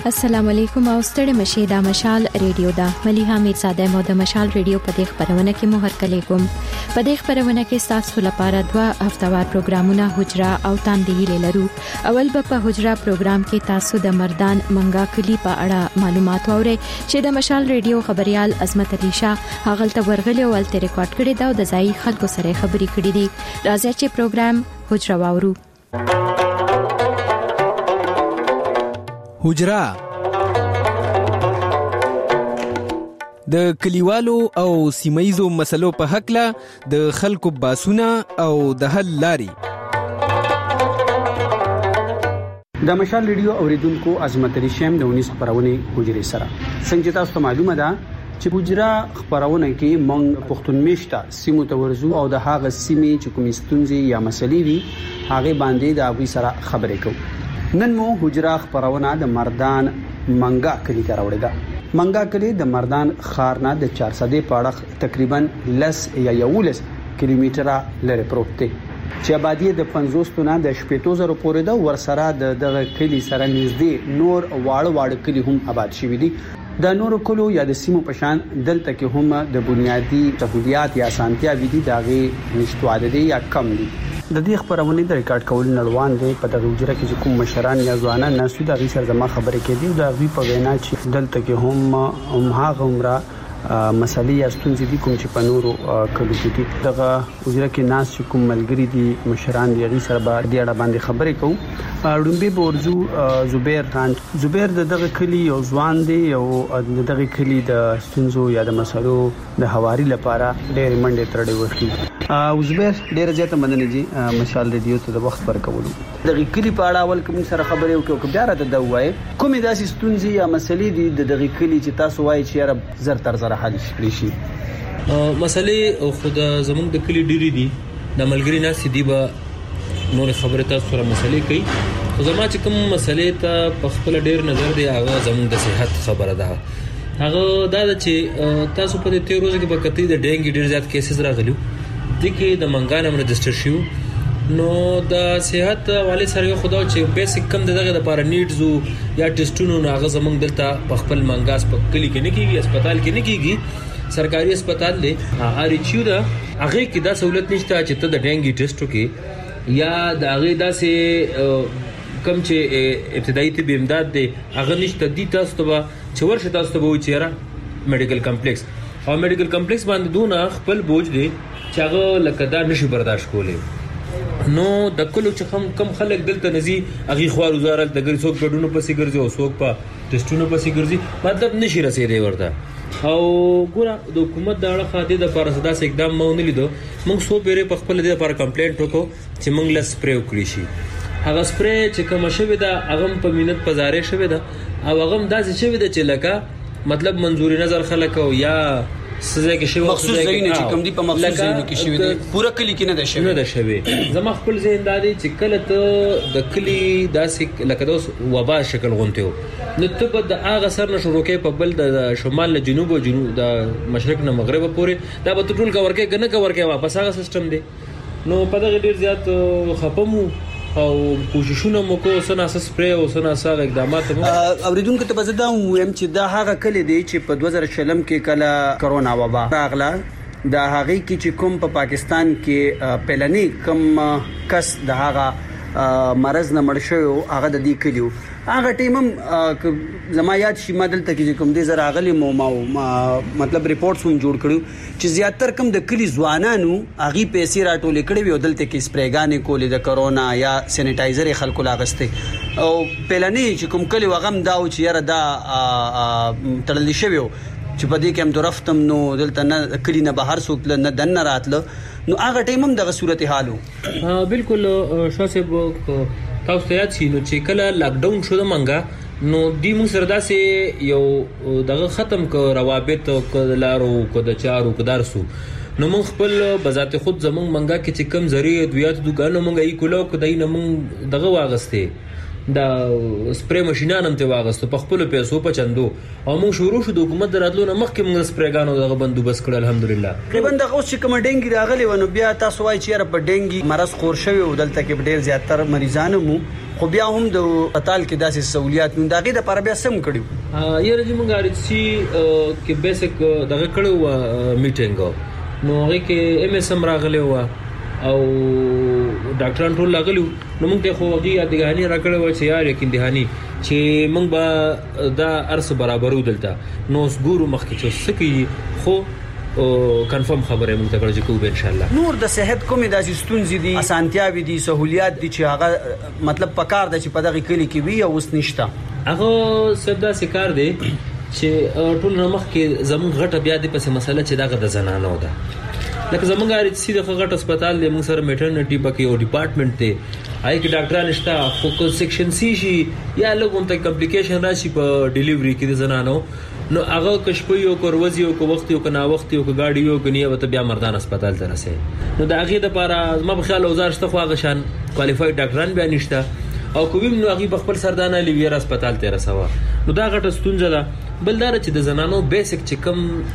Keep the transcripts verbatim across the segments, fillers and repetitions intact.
السلام علیکم او ستړي مشه د مشال ریډیو دا مليحه میرزاده مو د مشال ریډیو په دغه خبرونه کې مو هرکلی کوم په دغه خبرونه کې تاسو لپاره دوه هفتوار پروګرامونه حجره او تاندهی لرو. اول به په حجره پروګرام کې تاسو د مردان منګا کلی په اړه معلومات واورئ چې د مشال ریډیو خبريال عظمت علي شاه هغه ته ورغلي او ولته ریکارډ کړی دا د ځای خلکو سره خبري کړې دي. راځي چې پروګرام حجره واورو. حجره د کلیوالو او سیمایزو مسلو په حق له د خلکو باسونه او د حل لاري. د مشال ریډیو اوریدونکو عظمت علي شاه د ونیس خبرونه حجره سره څنګه تاسو ته معلومه ده چې حجره خبرونه کې مونږ پښتون میشته سیمو ته ورزو او د هغه سیمې چې کوم ستونزې یا مسلې وي هغه باندې د ابي سره خبرې کوو. نن مو حجره خبرونه د مردان منګا کلی ته راوړې ده. منګا کلی د مردان ښار نه د چهارصد پاړخ تقریبا لس یا یولس کیلومتره لري پروت دی چې آبادی د پنځوس نه د شپږ زره پورې ده. ورسره د دغه کلی سره نږدې نور واړه واړه کلی هم آباد شوي دي. د نورو کلو یا د سیمو پشان دلته کې هم د بنیادی سہولیات یا اسانتیا ویدي داغه نشټواله دي یا کم دي. د دې خبرونه د ریکارډ کول نړوان دي په دغه حجره کې چې کوم مشران یا ځوانان ناسو د غي سره زما خبرې کوي دا غي په وینا چې دلته کې هم هم هغه عمره مسلې یا ستونزې دي کوم چې په نورو کلو کې دي. دغه حجره کې ناس چې کوم ملګری دي مشران دی غي سره به د اړه باندې خبرې کوو. ډومبي بورجو زبیر خان زبیر دغه کلی یو ځوان دی او دغه کلی د ستونزو یا د مسلو د حواري لپاره ډېر منډه ترډه وکړي. او زبیر ډېر زیاته مننه جی مشال ریډیو ته د وخت پر کولو. دغه کلی په اړه اول کوم سره خبرې وکړو کوم بیا راته دا وایي کومې داسې ستونزې یا مسلې دي د دغه کلی چې تاسو وایي چې یاره زر تر زر حل شي. مسلې خو د زمونږ د کلی ډېری دي د ملګری نه سیدی به نور خبره تاسو سره مسلې کوي. زما چې کوم مسلې ته په خپل ډېر نظر دی هغه زمونږ د صحت خبره ده. هغه دا چې تاسو په دې تیر ورځ کې به کتي د ډینګي ډېر زیات کیسز راغلي دي کې د منګانم رجسټر شو نو د صحت والي سره خدا چې بیسیک کم دغه د لپاره نیډز یا ټیسټونو هغه زمونږ دلته په خپل منګاس په کلی کې نه کیږي هسپتال کې نه کیږي سرکاري هسپتال دی اریچیو دا هغه کې دا سہولت نشته چې ته د ډینګي ټیسټو کې یا د هغه داسې کم چې ابتدایي طب امداد دی هغه نشته دي. تاسو ته چې ورشه تاسو ته وایي چې میډیکل کمپلیکس او میډیکل کمپلیکس باندې دونه خپل بوج دی چې هغه لکه دا نشي برداشت کولی. نو د کلو چې کم کم خلک دلته نزي هغه خوار وزارت د ګر څوک ګډونو پسې ګرځي او څوک په ټیسټونو پسې ګرځي مطلب نشي رسیدي ورته. او ګوره د حکومت د اړه خاطر د پارسدا سره اقدام مونږ نه لیدو. موږ سو پیره په خپل د لپاره کمپلینټ وکړو چې موږ له سپری وکړی شي. هغه سپری چې کوم شوی دا هغه په مينت پزارې شوی دا او هغه داسې شوی دا چې لکه مطلب منظوري نظر خلک او یا سزا کې شوی مخصوص ځای چې کوم دی په مخصوص ځای کې شوی دی پورا کلی کې نه ده شوی نه ده شوی. زما خپل ذهن دا دی چې کله ته د کلی داسې لکه دوس وبا شکل غونته و نو ته په د هغه سر نه شروع کې په بل د شمال نه جنوب او جنوب د مشرق نه مغرب پورې دا به ټول کور کې کنه کور کې واپس هغه سیستم دی. نو په دغه ډیر زیات خپمو او کوششونه مو کو سنا سپری او سنا ساغ اقدامات مو اوریدونکو ته بزدا ويم چې دا هغه کلی دی چې په دوه زره شلم کې کله کرونا وبا راغله دا هغه کې چې کوم په پاکستان کې پهلنی کم کس د هغه مرز نه مړ شو هغه د دې کلیو هغه ټیمم زما یاد شي مدل ته کې کوم دې زره غلي مو مطلب ریپورتس هم جوړ کړو چې زیاتره کم د کلی ځوانانو هغه پیسې راټولې کړې وي دلته کې سپریګانې کولې د کرونا یا سینیټایزر خلکو لاغسته او پهلنی چې کوم کلی وغم دا او چې یاره دا تړل شوی چې په دې کې هم درفتم نو دلته نه کلی نه بهر سوتل نه دن راتله نو هغه ټیم هم دغه صورت حالو. ها بالکل شاسه تاسو ته یاد شي نو چې کله لاک ډاون شو د منګا نو دی موږ سره داسې یو دغه ختم ک روابط ک لارو ک د چارو ک درسو نو موږ خپل بذات خود زمونږ منګا کې چې کم ذریعہ دویات دکانو موږ یې کولو ک دای نه موږ دغه واغسته دا سپری ماشینان هم ته واغسته په خپل پیسو په چندو او موږ شروع شو د حکومت دراتلو نه مخکې موږ سپریګانو دغه بندوبست کړل الحمدلله. تقریبا دغه اوس چې کوم ډینګي راغلی ونه بیا تاسو وایي چې را په ډینګي مرز خور شوی او دلته کې ډېر زیاتره مریضانو مو خو بیا هم د هسپتال کې داسې سہولیات نه دغه د پر بیا سم کړیو یره چې مونږ اړتي کې بیسیک دغه کړو میټینګ نو هغه کې ام اس ام راغلی و او ډاکټران ټول راغلي نو موږ ته خو هغه یادګانی راکړو چې یار یقین دهانی چې موږ به دا ارس برابرو دلته نو ګورو مخکې چې سکی خو کنفرم خبره موږ ته کړو چې کوو ان شاء الله نور د صحت کومې د ستونزې دي اسانتیاوي دي سہولیات دي چې هغه مطلب پکار د چې په دغه کلی کې وي او اوس نشته هغه سدا سکار دی چې ټول نمخ کې زموږ غټه بیا د پسې مسله چې دغه د زنانو ده لکه زمونږ اړ سیده غټ هسپتال دی موږ سره میټرنټي پکې او ډپارټمنټ دی آی کې ډاکټران نشته خو سیکشن سی شي یا لګون ته کمپلیکیشن راشي په ډیلیوري کې د زنانو نو هغه کشپي او کوروزي او کو وخت او کنا وخت او ګاډي او کنيه وته بیا مردان هسپتال ته رسي نو د هغه لپاره ما په خیال اوزار شته خو هغه شان کوالیفاید ډاکټران بیا نشته او کوم نو هغه خپل سردانه لیویر هسپتال ته رسوا نو دا غټه ستونزه ده بلدار چې د زنانو بیسیک چې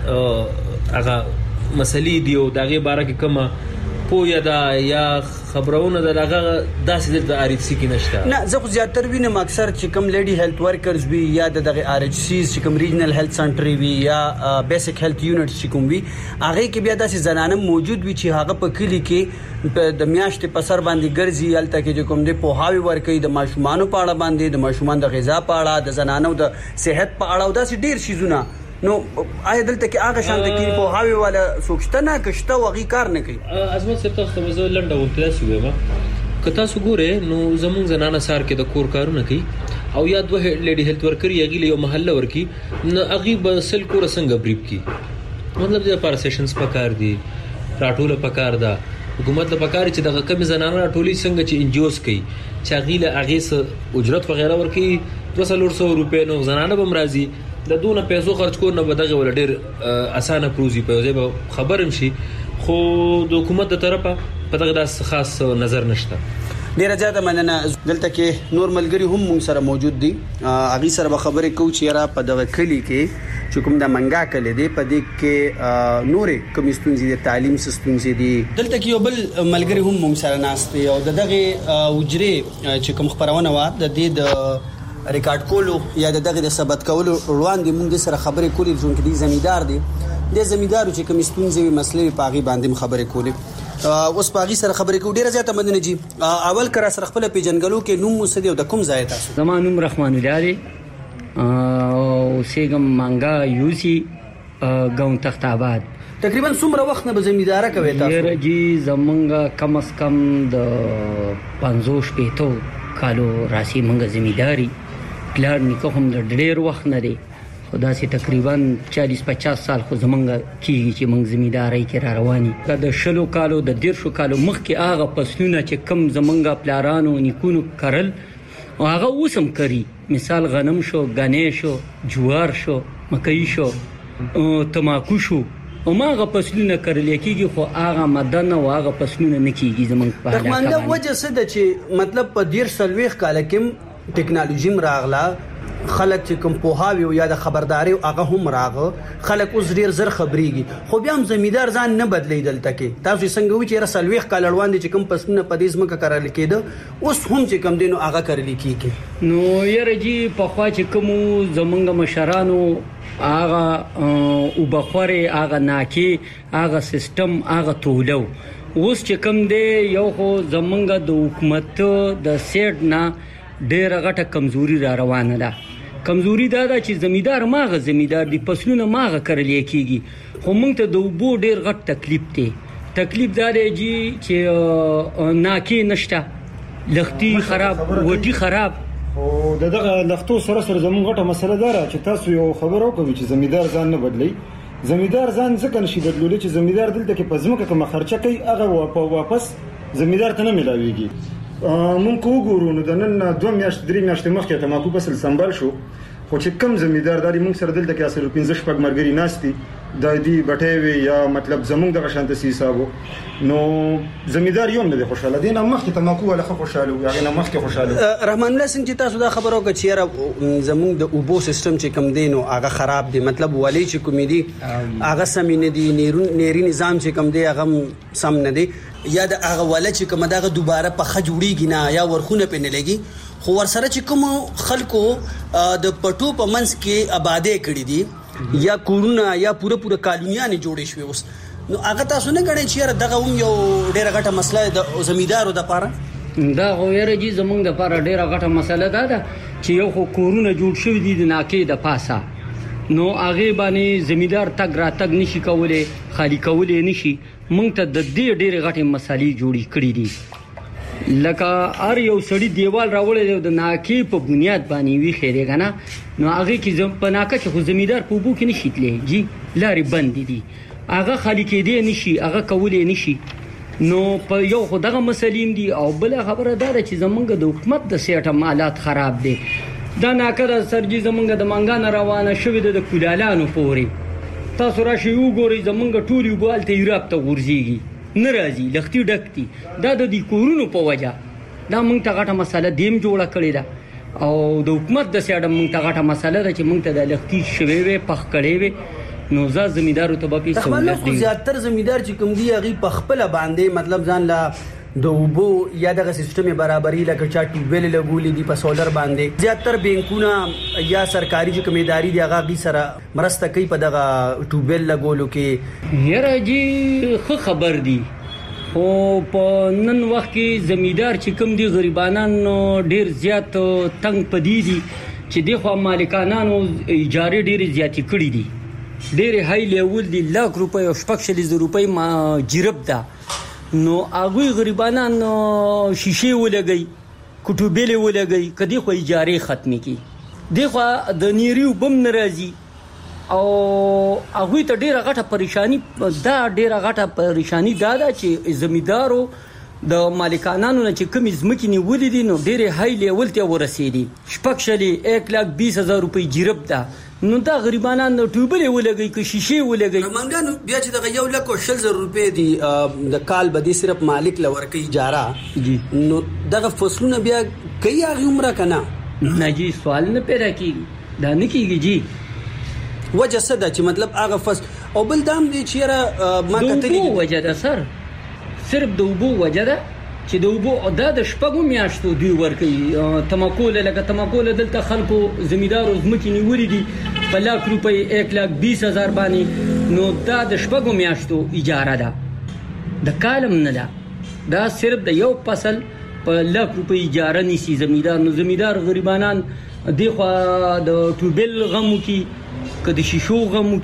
کم هغه مسلې دی او دغه باره کې کومه پویا دا یا خبرونه دغه داسې د ار ایچ سی کې نشته نه زه خو زیاتره وینم اکثر چې کوم لیډي هیلث ورکرز وی یا دغه ار ایچ سیز چې کوم ریجنل هیلث سنټر وی یا بیسیک هیلث یونټ چې کوم وی هغه کې بیا داسې زنانه موجود وي چې هغه په کلی کې د میاشتې په سر باندې ګرځي الته کې کوم د پوهاوی ورکړي د ماشومان په اړه باندې د ماشومان د غذا په اړه د زنانو د صحت په اړه او داسې ډیر شیزونه نو آیا دلته کې هغه شان د کې په هاوی والا سوچته نه کشته وغي کار نه کوي ازمت سپتاخ ته وزو لنډه ورته شوې ما کته سګوره نو زمون زنانه سار کې د کور کارونه کوي او یا دوه لیډي هیلث ورکر یغي یو محله ورکی نو هغه به سل کور څنګه بریب کی مطلب د پار سیشنز پکار دي راټوله پکار ده حکومت له پکار چې د کم زنانه راټولي څنګه چې انجوز کوي چې غیله اغه اجرت وغیرہ ورکی دوه سو روپے نو زنانه بم راضي د دونه پیسو خرج کول نه بدغه ول ډیر اسانه پروزي په ځای خبرم شي خو د حکومت د طرفه په دغه داس خاص نظر نشته ډیر زیاته مننه دلته کې نور ملګری هم مون سره موجود دي اغي سره خبرې کو چې را په دغه کلی کې چې کوم د منګا کلی دی په دې کې نورې کوم ستونزې د تعلیم ستونزې دي دلته کې یو بل ملګری هم مون سره ناشته او دغه وجري چې کوم خبرونه و د دې د ریکارډ کولو یا دغه د ثبت کولو روان دي موږ سره خبرې کولې چې دې زمیدار دي د زمیدارو چې کوم ستونزې وي مسلې پاغي باندې خبرې کولې اوس پاغي سره خبرې کو ډیره زیاته مننه جی اول کرا سره خپل پیجنګلو کې نوم مسدي او د کوم ځای تاسو زمانو نوم رحمان الله دی او سیګم مانګا یوسی ګاون تخت آباد تقریبا څومره وخت نه به زمیداره کوي تاسو ډیره جی زمونږه کم از کم د پنځوس پېټو کالو راسي مونږه زمیداری پلان نیکو هم د ډېر وخت نه دی خدا سي تقریبا چالیس پچاس سال خو زمونږ کیږي چې مونږ زمیداری کې را رواني د شلو کالو د ډیر شو کالو مخکې هغه پسونه چې کم زمونږ پلارانو نیکونو کرل او هغه اوسم کوي مثال غنم شو غنې شو جوار شو مکئی شو تماکو شو او ماغه پسونه کرل کېږي خو هغه مدن او هغه پسونه نه کېږي زمونږ په علاقه باندې وجه څه ده چې مطلب په ډیر سلويخ کال کې ټیکنالوژي مراغله خلک چې کوم پوهاوی او یا د خبرداري هغه هم راغه خلک اوس ډیر زر خبريږي خو بیا هم زمیدار ځان نه بدلیدل تکي تاسو څنګه وی چې رسلويخ کال روان دي چې کوم پسونه پدیس مکه کارل کېده اوس هم چې کوم دینو هغه کارل کیږي نو یره جی په خوا چې کوم زمونږ مشرانو هغه او بخوره هغه ناکي هغه سیستم هغه تولو اوس چې کوم دی یو خو زمونږ د حکومت د سیټ نه ډېر غټه کمزوري را روانه ده کمزوري دا ده چې زمیدار ماغه زمیدار دی پسلونه ماغه کرل کېږي خو موږ ته د وبو ډېر غټ تکلیف دی تکلیف دا دی چې ناکي نشته لختي خراب وټي خراب او دغه لختو سره سره زموږ غټه مسله ده چې تاسو یو خبر وکوي چې زمیدار ځان نه بدلی زمیدار ځان ځکه نشي بدلول چې زمیدار دلته کې پزمکه کوم خرچه کوي هغه واپس زمیدار ته نه ملاويږي مونږ وګورو نو د نن دوه میاشتې درې میاشتې مخکې تماکو فصل سنبال شو خو چې کم زمیدار داري مونږ سره دلته کې اصل پنځه شپږ مرګري ناشتي د دې بټوي یا مطلب زمونږ د شانت سي حسابو نو زمیدار یوم نه خوشاله دي نه مخکې تماکو ولا خوشاله وي هغه نه مخکې خوشاله رحمان الله سنگ چې تاسو دا خبرو کې چیرې زمونږ د اوبو سیستم چې کم دینو هغه خراب دي مطلب ولی چې کوم دي هغه سم نه دي نیری نظام چې کم دي هغه سم نه دي یا د هغه ولا چې کوم دغه دوباره په خجوړیږي نه یا ورخونه پنه لګي خو ورسره چې کوم خلکو د پټو په منځ کې آبادې کړې دي یا کورونه یا پوره پوره کالونیان جوړې شوې اوس نو هغه تاسو نه غواړئ چې دغه هم یو ډیره غټه مسله د زمیدارو د پاره دا غوړې چې زمونږ د پاره ډیره غټه مسله ده دا چې یو خو کورونه جوړ شوی دي د ناکې د پاسه نو هغه باندې زمیدار تک را تک نشي کولای خالی کولای نشي مونږ ته د دې ډیره غټه مسالې جوړې کړې دي لکه ار یو سړی دیوال راوړل د ناکې په بنیاد باندې وی خیره کنه نو هغه کې زم په ناکه چې خو زمیدار په بو کې نشي تللی جی لارې بند دي هغه خالی کېدې نشي هغه کولای نشي نو په یو خدغه مسلیم دي او بل خبره ده چې زمونږ د حکومت د سیټه مالات خراب دي دا ناکره سرجی زمونږ د منګان روانه شوې د کولالانو پوري تاسو راشي وګورئ زمونږ ټولي وبالته یورپ ته ورځيږي ناراضي لختي ډکتي دا د دې کورونو په وجه دا مونږ ته غټه مسله دیم جوړه کړې ده او د حکومت د سیټه مونږ ته غټه مسله ده چې مونږ ته د لختي شوي وي پخ کړي وي نو زه زمیدارو ته به په سہولت دي زیاتره زمیدار چې کوم دی هغه په خپل باندې مطلب ځان لا د وبو یا دغه سیستم برابرۍ لکه چا ټیوبل لګولې دي په سولر باندې زیاتره بانکونه یا سرکاري چې کومېداري دی هغه غي سره مرسته کوي په دغه ټیوبل لګولو کې یره جی خو خبر دی او په نن وخت کې زمیدار چې کوم دي غریبانان ډیر زیات تنگ پدی دي چې دغه مالکانانو اجاره ډیر زیاتی کړی دي ډېر هاي لیول دي لاک روپۍ او شپږ شلیز روپۍ ما جرب ده نو هغه غریبانان شیشه ولګي کټوبېله ولګي کدي خو اجاره ختمي کی دغه د نیریو بم ناراضي او هغه ته ډېر غټه پریشانی دا ډېر غټه پریشانی دا ده چې زمیدارو د مالکانانو نه چې کوم ځمکې نیولې دي نو ډېر هاي لیول ته ورسېدي شپږ شلی یک لاک بیس هزار روپۍ جرب ده نو دا غریبانان د ټوبلې ولګي که شیشه ولګي منګانو بیا چې د یو لک او شل زر روپۍ دي د کال بدی صرف مالک لور کوي اجاره جی نو دغه فصلونه بیا کوي هغه عمره کنه نه جی سوال نه پیدا کیږي دا نه کیږي جی وجه څه ده چې مطلب هغه فصل او بل دام دی چې ما کتلې وجه ده سر صرف د وبو وجه ده چې د وبو د شپږو میاشتو دی ورکي تمکول لکه تمکول دلته خلکو زمیدارو زمکې نیولې دي په لاک روپۍ یک لاک بیس هزار باندې نو دا د شپږو میاشتو اجاره ده د کالم نه ده دا صرف د یو فصل په لاک روپۍ اجاره نيسي زمیدار نو زمیدار غریبانان دغه د ټوبل غمو کې کدي شیشو غمو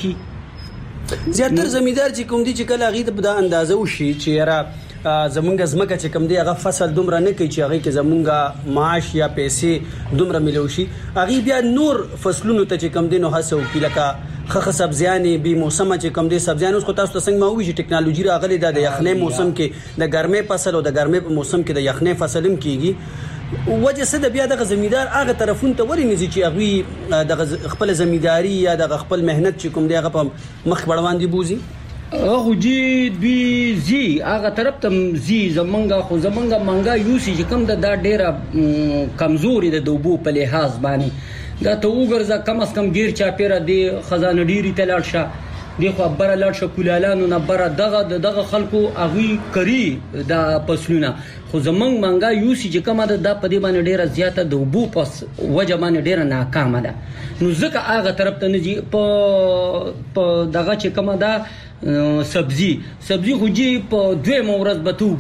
کې زیاتره زمیدار چې کوم دي چې کله غي د اندازه وشي چې را زمونږ زمکه چې کوم دی هغه فصل دومره نه کوي چې هغه کې زمونږ معاش یا پیسې دومره ملوشي هغه بیا نور فصلونو ته چې کوم دی نو هڅه وکړي لکه خخ سبزیانې به موسمه چې کوم دی سبزیان اوس خو تاسو څنګه ما وی چې ټکنالوژي راغلي د یخنۍ موسم کې د ګرمۍ فصل او د ګرمۍ په موسم کې د یخنۍ فصل هم کیږي وجه څه د بیا د زمیدار هغه طرفون ته وري نزي چې هغه د خپل زمیداری یا د خپل مهنت چې کوم دی هغه په مخ بړوان دي بوزي هغه جی دوی زی هغه طرف ته زی زمونږه خو زمونږه منګا یوسی چې کوم د دا ډیره کمزوري د دوبو په لحاظ باندې دا ته وګرځه کم اس کم ګیر چا پیره دی خزانه ډیری تلل شه دی خو بره لړ شه کولالانو نه بره دغه دغه خلکو اغوی کری دا پسلونه خو زمونږ منګا یوسی چې کومه د په دې باندې ډیره زیاته د وبو پس وجه باندې ډیره ناکامه ده نو ځکه هغه طرف ته نه جی په په دغه چې کومه ده سبزی سبزی خو جی په دوه مورز بتو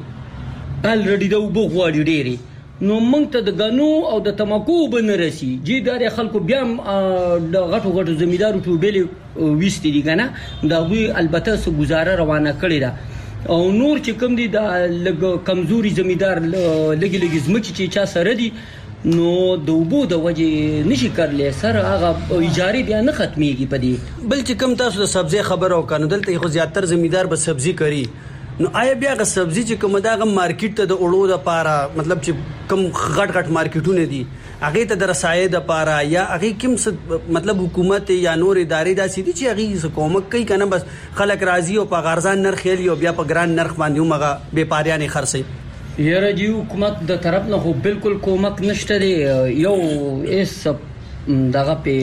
بکې الریډي د وبو غواړي ډیری نو مونږ ته د غنو او د تماکو بنرسي جی د خلکو بیا د غټو غټو زمیدارو ټوبلې وېستې دي کنه دا وی البته سو گزاره روانه کړی دا او نور چې کوم دي د لګ کمزوري زمیدار لګي لګي زمکي چې چا سره دي نو د وبو د وجه نشي کړلې سره هغه اجاره بیا نه ختميږي پدې بل چې کوم تاسو د سبزی خبرو کنه دلته خو زیاتره زمیدار به سبزی کوي نو آیا بیا غ سبزی چې کوم داغه مارکیټ ته د اړو د پاره مطلب چې کوم غټ غټ مارکیټونه دي هغه ته د رسایې د پاره یا هغه کوم مطلب حکومت یا نور ادارې دا سيدي چې هغه حکومت کوي کنه بس خلک راضي او په غرضان نرخ خېلی او بیا په ګران نرخ باندې موږ به پاریانه خرڅي یره جی حکومت د طرف نه خو بالکل کومک نشته دی یو اس دغه په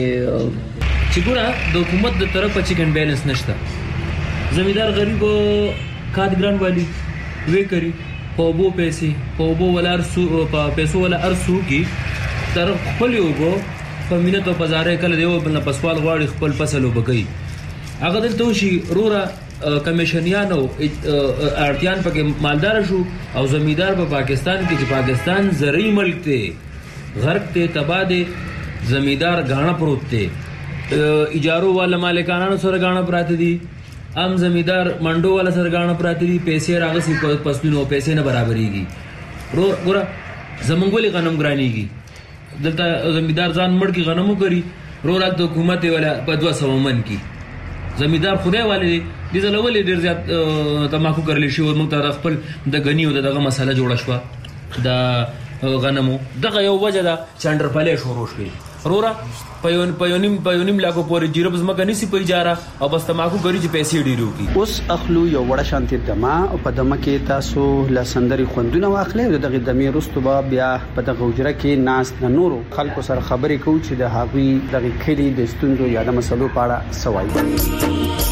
چې ګوره د حکومت د طرف په چیکن بیلنس نشته زمیدار غریب کادګران والی وې کری په بو پیسې په بو ولا ارسو په پیسو ولا ارسو کې تر خپل یو کو په مینته په بازار کله دیو بل پسوال غواړي خپل فصل وبګي هغه دلته شي رورا کمیشنیانو ارتيان پکې مالدار شو او زمیدار په پاکستان کې چې پاکستان زرعي ملک ته غرق ته تباده زمیدار غاڼه پروت ته اجارو والا مالکانانو سره غاڼه پراته دي ام زمیدار منډو والا سره غاڼه پراته دي پیسې راغسي پسپینو پیسې نه برابرېږي رو ګوره زمونږ ولې غنم ګرانيږي دلته زمیدار ځان مړ کې غنمو کوي رورا د حکومت ولا په دوه سو من کې زمیدار خدای والي دي زلولې ډیر زیات تماکو کړل شي او موږ ته خپل د غنی او دغه مسله جوړه شو د غنمو دغه یو وجه ده چندر پلې شروع شوی رورا پيون پيونیم پيونیم لاګو پورې جیربز مګنی سي په اجاره او بس تماکو غړي چې پیسې ډیرو کی اوس اخلو یو وړه شانتي دما او په دمه کې تاسو لسندري خوندونه واخلې دغه دمه رستوبه بیا په دغه وجره کې ناس د نورو خلکو سره خبرې کوي چې د هغوی دغه کلی د ستوندو یا د مسلو په اړه سوای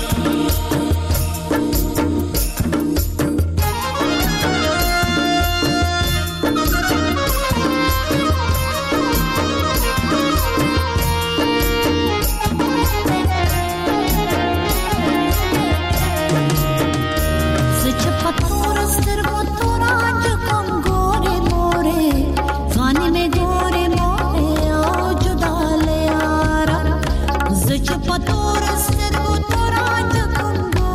Patoras,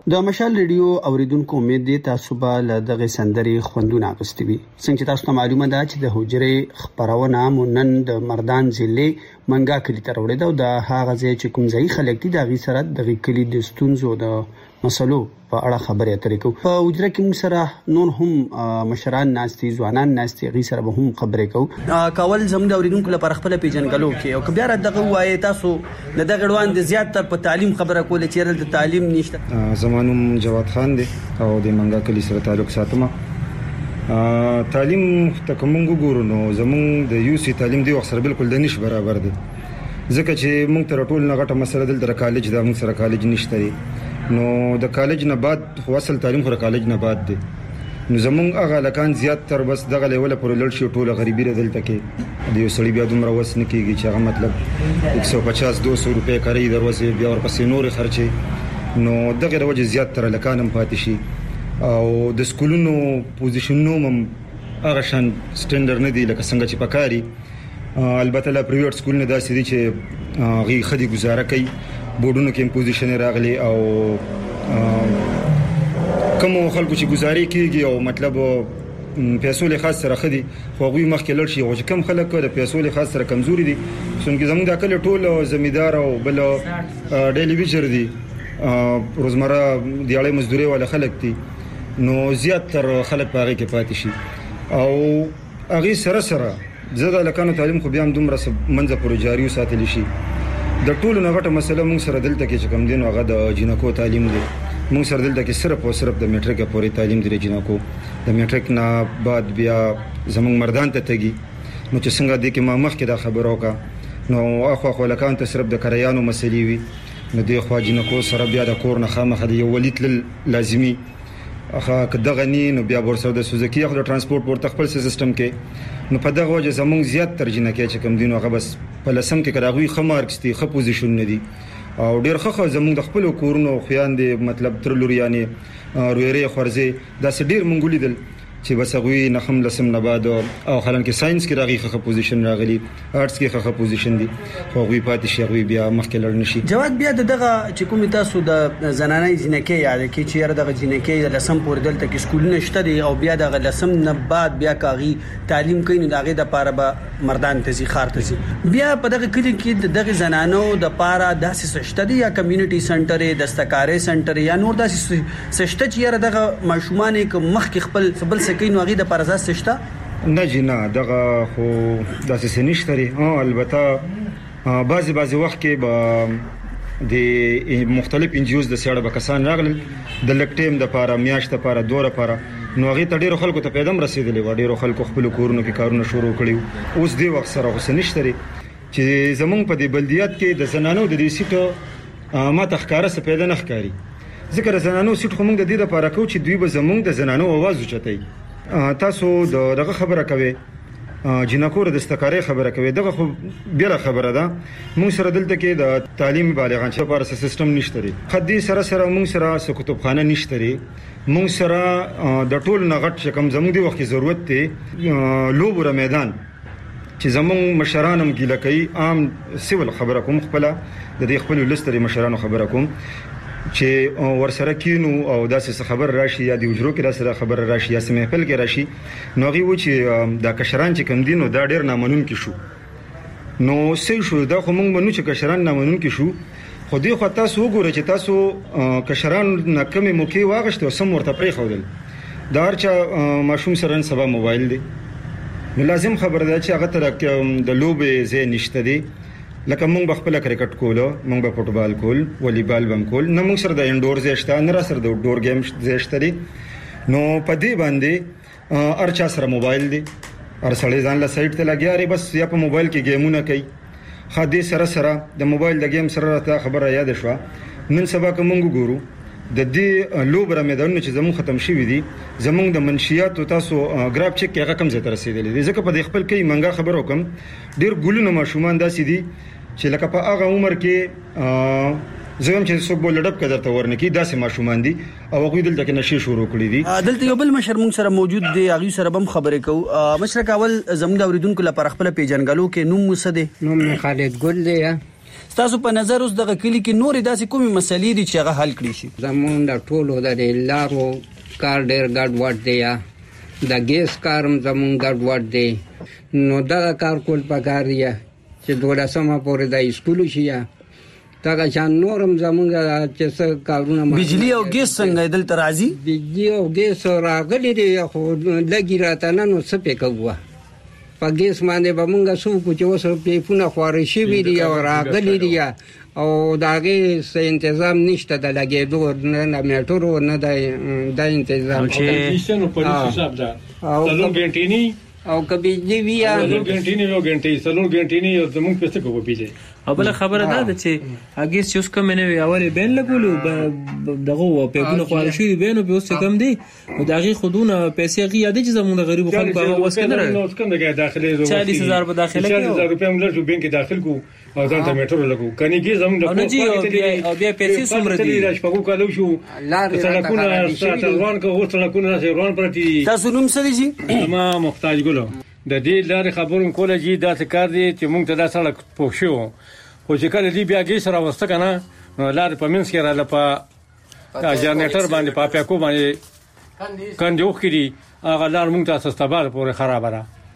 د مشال ریډیو اوریدونکو امید دي تاسو به له دغه سندري خوندونه غوښتي وي. څنګه تاسو ته معلومه ده چې د حجرې خبرونه مونن د مردان ضلع منګا کلی تر وړي دا د هغه ځای چې کوم ځای خلک دي د غي سره د کلی د ستونزو د مسلو په اړه خبرې اترې کوو. په حجره کې موږ سره نور هم مشران ناستي ځوانان ناستي غي سره به هم خبرې کوو. کاول زموږ د اوریدونکو لپاره خپل پیژنګلو کې او بیا دغه وایي تاسو د دغه ډوان د زیات تر په تعلیم خبره کوله چې د تعلیم نشته. زمانوم جواد خان دی او د منګا کلی سره تعلق ساتم. تعلیم ته کوم ګورو نو زموږ د یو سی تعلیم دی اکثر بالکل د نش برابر دی ځکه چې موږ تر ټول نه غټه مسله دلته کالج دا موږ سره کالج نشته دی نو د کالج نه بعد خو اصل تعلیم خو کالج نه بعد دی نو زمونږ هغه لکان زیات تر بس دغه لیول پر لړ شي ټوله غریبی دلته کې د یو سړي بیا دومره وس نه کیږي چې هغه مطلب یک سو پچاس دو سو روپے کاری دروازه بیا ورپسې نور خرچه نو دغه وجه زیات تر لکانم پاتې شي او د سکولونو پوزیشنونو هم هغه شان سټانډرډ نه دی لکه څنګه چې پکاري. البته لا پرایویټ سکول نه داسې دي چې غي خدي گزاره کوي بورډونو کې پوزیشن راغلي او کوم خلکو چې گزاري کوي او مطلب پیسو له خاص سره خدي خو غوي مخکې لړ شي او کم خلک د پیسو له خاص سره کمزوري دي څنګه زموږ د کله ټول زمیدار او بل ډیلی ویجر دي روزمره دیاړي مزدوري ولا خلک دي نو زیات تر خلک پاره کې پاتې شي او هغه سره سره زړه لکانو تعلیم خو بیا هم دومره منځه پر جاری ساتل شي. د ټولو نه غټه مسله موږ سره دلته کې چې کوم دین هغه د جنکو تعلیم دی موږ سره دلته کې صرف او صرف د میټریک پورې تعلیم دی جنکو د میټریک نه بعد بیا زموږ مردان ته تګي نو چې څنګه د کې ما مخ کې دا خبر وکا نو اخو خو لکان ته صرف د کریانو مسلې وي نو د خو جنکو سره بیا د کور نه خامخ د یو ولید لازمی اخا کدغه نی نو بیا ورسره د سوزکی خو د ترانسپورت ورته خپل سیستم کې نو په دغه وجه زموږ زیات ترجمه کې چې کوم دین هغه بس په لسم کې کراغوي خمارکس دي خ پوزیشن نه دي او ډیر خخه زموږ د خپل کورونو خویان دي مطلب تر لوريانه رويري خورزي دا ډیر مونږ لیدل چې بس غوي نه هم لسم نه بعد او خلن کې ساينس کې راغي خخه پوزیشن راغلي آرټس کې خخه پوزیشن دي خو غوي پاتې شي غوي بیا مخکې لړ نشي. جواد بیا دغه چې کوم تاسو د زنانه جنکه یاد کې چې یاره دغه جنکه لسم پور دلته کې سکول نشته دي او بیا دغه لسم نه بعد بیا کاغي تعلیم کوي نو دغه د پاره به مردان ته زی خار ته زی بیا په دغه کلی کې دغه زنانو د پاره داسې سشته دي یا کمیونټي سنټر دستکارې سنټر یا نور داسې سشته چې یاره دغه ماشومان کې مخ کې خپل خپل کینو هغه د پرزاس سشته نه جنا دغه خو داسې سنشتري ها البته بعضي بعضي وخت کې به د مختلف انجیوز د سیاړه بکسان راغلل د لکټیم د پاره میاشت لپاره دوره لپاره نو هغه ته ډیرو خلکو ته پیغام رسیدلی و ډیرو خلکو خپل کورونو کې کارونه شروع کړي اوس دی وخت سره سنشتري چې زمونږ په دې بلدیات کې د زنانو د دې سیټو ما تخکاره څه پیدا نه ښکاری ذکر زنانو سیټ خو موږ د دې لپاره کوو چې دوی به زمونږ د زنانو आवाज اوچتای تاسو دغه خبره کوي جنکور د استقاره خبره کوي دغه خو بیره خبره ده موږ سره دلته کې د تعلیم بالغان چې لپاره سیستم نشته لري خدي سره سره موږ سره څه کتابخانه نشته لري موږ سره د ټول نغټ کم زموږ دی وخت ضرورت دی لوبره میدان چې زموږ مشرانم ګیله کوي عام سیول خبره کوم خپل د دې خپل لستري مشرانو خبره کوم چې ورسره کینو او داسې خبر راشي یا د وجرو کې داسې خبر راشي یا سمې خپل کې راشي نو غي و چې دا کشران چې کم دینو دا ډیر نامنون کې شو نو سې شو دا خو موږ منو چې کشران نامنون کې شو خو دې خو تاسو وګورئ چې تاسو کشران ناکمه موکي واغشته سم ورته پرې خودل دا هرچا ماشوم سره سبا موبایل دی نو لازم خبر ده چې هغه تر د لوبې زې نشته دی لکه مونږ بخپل کرکټ کولو مونږ به فوټبال کول والیبال بم کول نه مونږ سره د انډور زیشته نه را سره د آوټډور گیم زیشته دي نو په دې باندې ارچا سره موبایل دی ار سړی ځان له سایت ته لګیا ری بس یا په موبایل کې گیمونه کوي خدي سره سره د موبایل د گیم سره راته خبره یاد شوه نن سبا کوم ګورو د دې لوبره میدانونه چې زمون ختم شوی دي زمون د منشيات او تاسو ګراف چک کې رقم زته رسیدلی دي ځکه په خپل کې منګه خبر وکم ډیر ګولونه ماشومان داسې دي چې لکه په هغه عمر کې زم چې څوک بول ډب کړه ته ورنکی داسې ماشومان دي او هغه دلته کې نشي شروع کړی دي دلته یو بل مشر مونږ سره موجود دی هغه سره هم خبرې کوو مشر کاول زموږ د اوریدونکو لپاره خپل پیژنګلو کې نوم مو څه دی نوم خالد ګل دی تاسو په نظر اوس دغه کلی کې نور داسې کومې مسلې دي چې هغه حل کړي شي؟ زمون د ټولو د لارو کار ډېر ګډ وډ دی، یا د ګیس کارم زمون ګډ وډ دی، نو دا کار کول پکار دی چې دولسمه پورې د اسکول شي، یا دا چې نورم زمون چې څه کارونه بجلی او ګیس څنګه دلته راځي؟ بجلی او ګیس راغلي دي، خو لګي راته نه نو څه پې کوو په ګیس باندې به مونږ څوک چې اوس پیپونه خوارې شوي دي او راغلي دي، او د هغې څه انتظام نشته د لګېدو، نه د میټرو نه د انتظام او که بجلی وي یا څلور ګنټې نه یو ګنټې څلور ګنټې نه یو زمونږ په څه کوو پیژې. او بل خبره دا ده چې هغه څه اوس کوم نه وي اولې بین لګولو دغه پیګونه خوارې شوي بینو به اوس کم دي، نو د هغې خودونه پیسې هغې یادې چې زمونږ د غریبو خلکو هغه وس کې نه راځي. اوس کوم دغه داخلې چالیس هزار به داخله چالیس هزار روپۍ موږ لږ بینک کې داخل کو او ځان ته میټرو لګو کني کې زمونږ د او بیا پیسې څومره دي شپږو کالو شو سړکونه ستاسو کو اوس سړکونه روان پرتی. تاسو نوم څه دي؟ ما محتاج ګلو د دې لارې خبرون کوله چې دا څه کار دی چې موږ ته دا سړک پوښ شو، خو چې کله دې بیا ګیس راوسته که نه نو لارې په منځ کې راله په جنریټر باندې په پیاکو باندې کندې اوښکې دي، هغه لار موږ ته سستبال پورې خرابه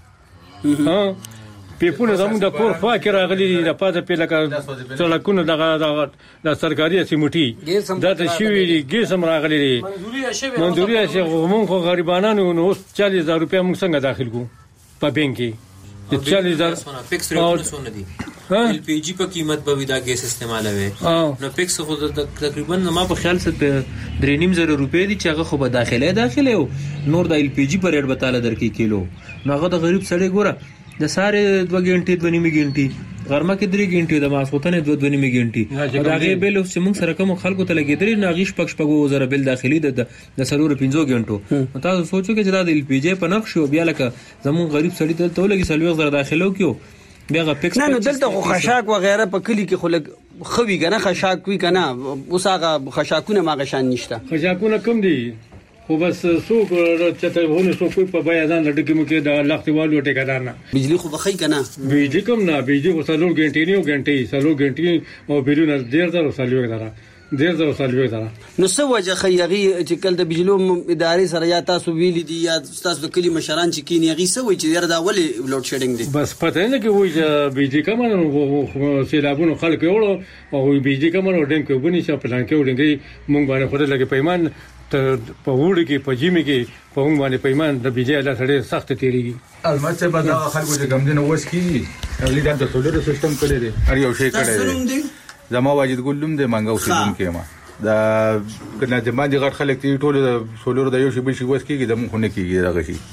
ده. پیپونه زموږ د کور خوا کې راغلي دي، د پاته پې لکه سړکونه دغه د سرکاري سیمټي دا ته شوي دي، ګیس هم راغلی دی، منظوري یې شوې، خو موږ خو غریبانان یو، نو اوس چالیس هزار روپۍ موږ څنګه داخل کړو په بینک کې؟ چالیس هزار فکس ریټونه څونه دي؟ ال پی جی په قیمت به دا ګیس استعمالوي، نو فکس خو تقریبا ما په خیال سره درې نیم زره روپۍ دي چې هغه خو به داخله داخله او نور د ال پی جی په ریټ به تعالی درکې کیلو، نو هغه د غریب سړی ګوره د ساره دوه غنټې دوه نیمه غنټې غرمه کې درې غنټې د ماسوتنه دوه دوه نیمه غنټې دا غي بل چې موږ سره کوم خلکو ته لګیدري ناغیش پک شپغو زره بل داخلي د د سلور پنځو غنټو. تاسو سوچو کې چې دا د ال پی جی په نقش او بیا لکه زمون غریب سړی ته ته لګي سلوي زره داخلو کیو بیا غ پکس نه نو دلته خو خشاک وغیرہ په کلی کې خلک خوي کنه خشاک وی کنه اوس هغه خشاکونه ما غشان نشته. خشاکونه کم دي خو بس څوک چې ته ونه څوک په بیان لټکې مو کې د لختوالو ټیکادار نه بجلی خو بخی کنه بجلی کم نه بجلی خو څلور غنټې نه یو غنټې څلور غنټې او بیرون ډیر زره څلور غره ډیر زره څلور غره. نو څه وجه خیغي چې کله د بجلو ادارې سره یا تاسو ویل دي یا تاسو د کلی مشران چې کینی غي څه وي چې یره دا ولې لوډ شیډینګ دي؟ بس پته نه کې وایي چې بجلی کم نه سیلابونو خلک یوړو او بجلی کم نه ډنګ کې بني چې پلان کې وډنګي مونږ باندې خو لګي پیمان ته په وړي کې په جیمه کې په هم باندې پیمان د بجلی الله سره سخت تیریږي. الماته به دا خلکو چې ګم دي نو وس کیږي اولی دا د سولر سیستم کړی دی هر یو شی کړی دی. زما واجد ګلوم دی منګو سیدون کې ما دا کله چې ما دي غټ خلک تی ټول سولر د یو شی بل شي وس کیږي د مونږ نه کیږي دغه شي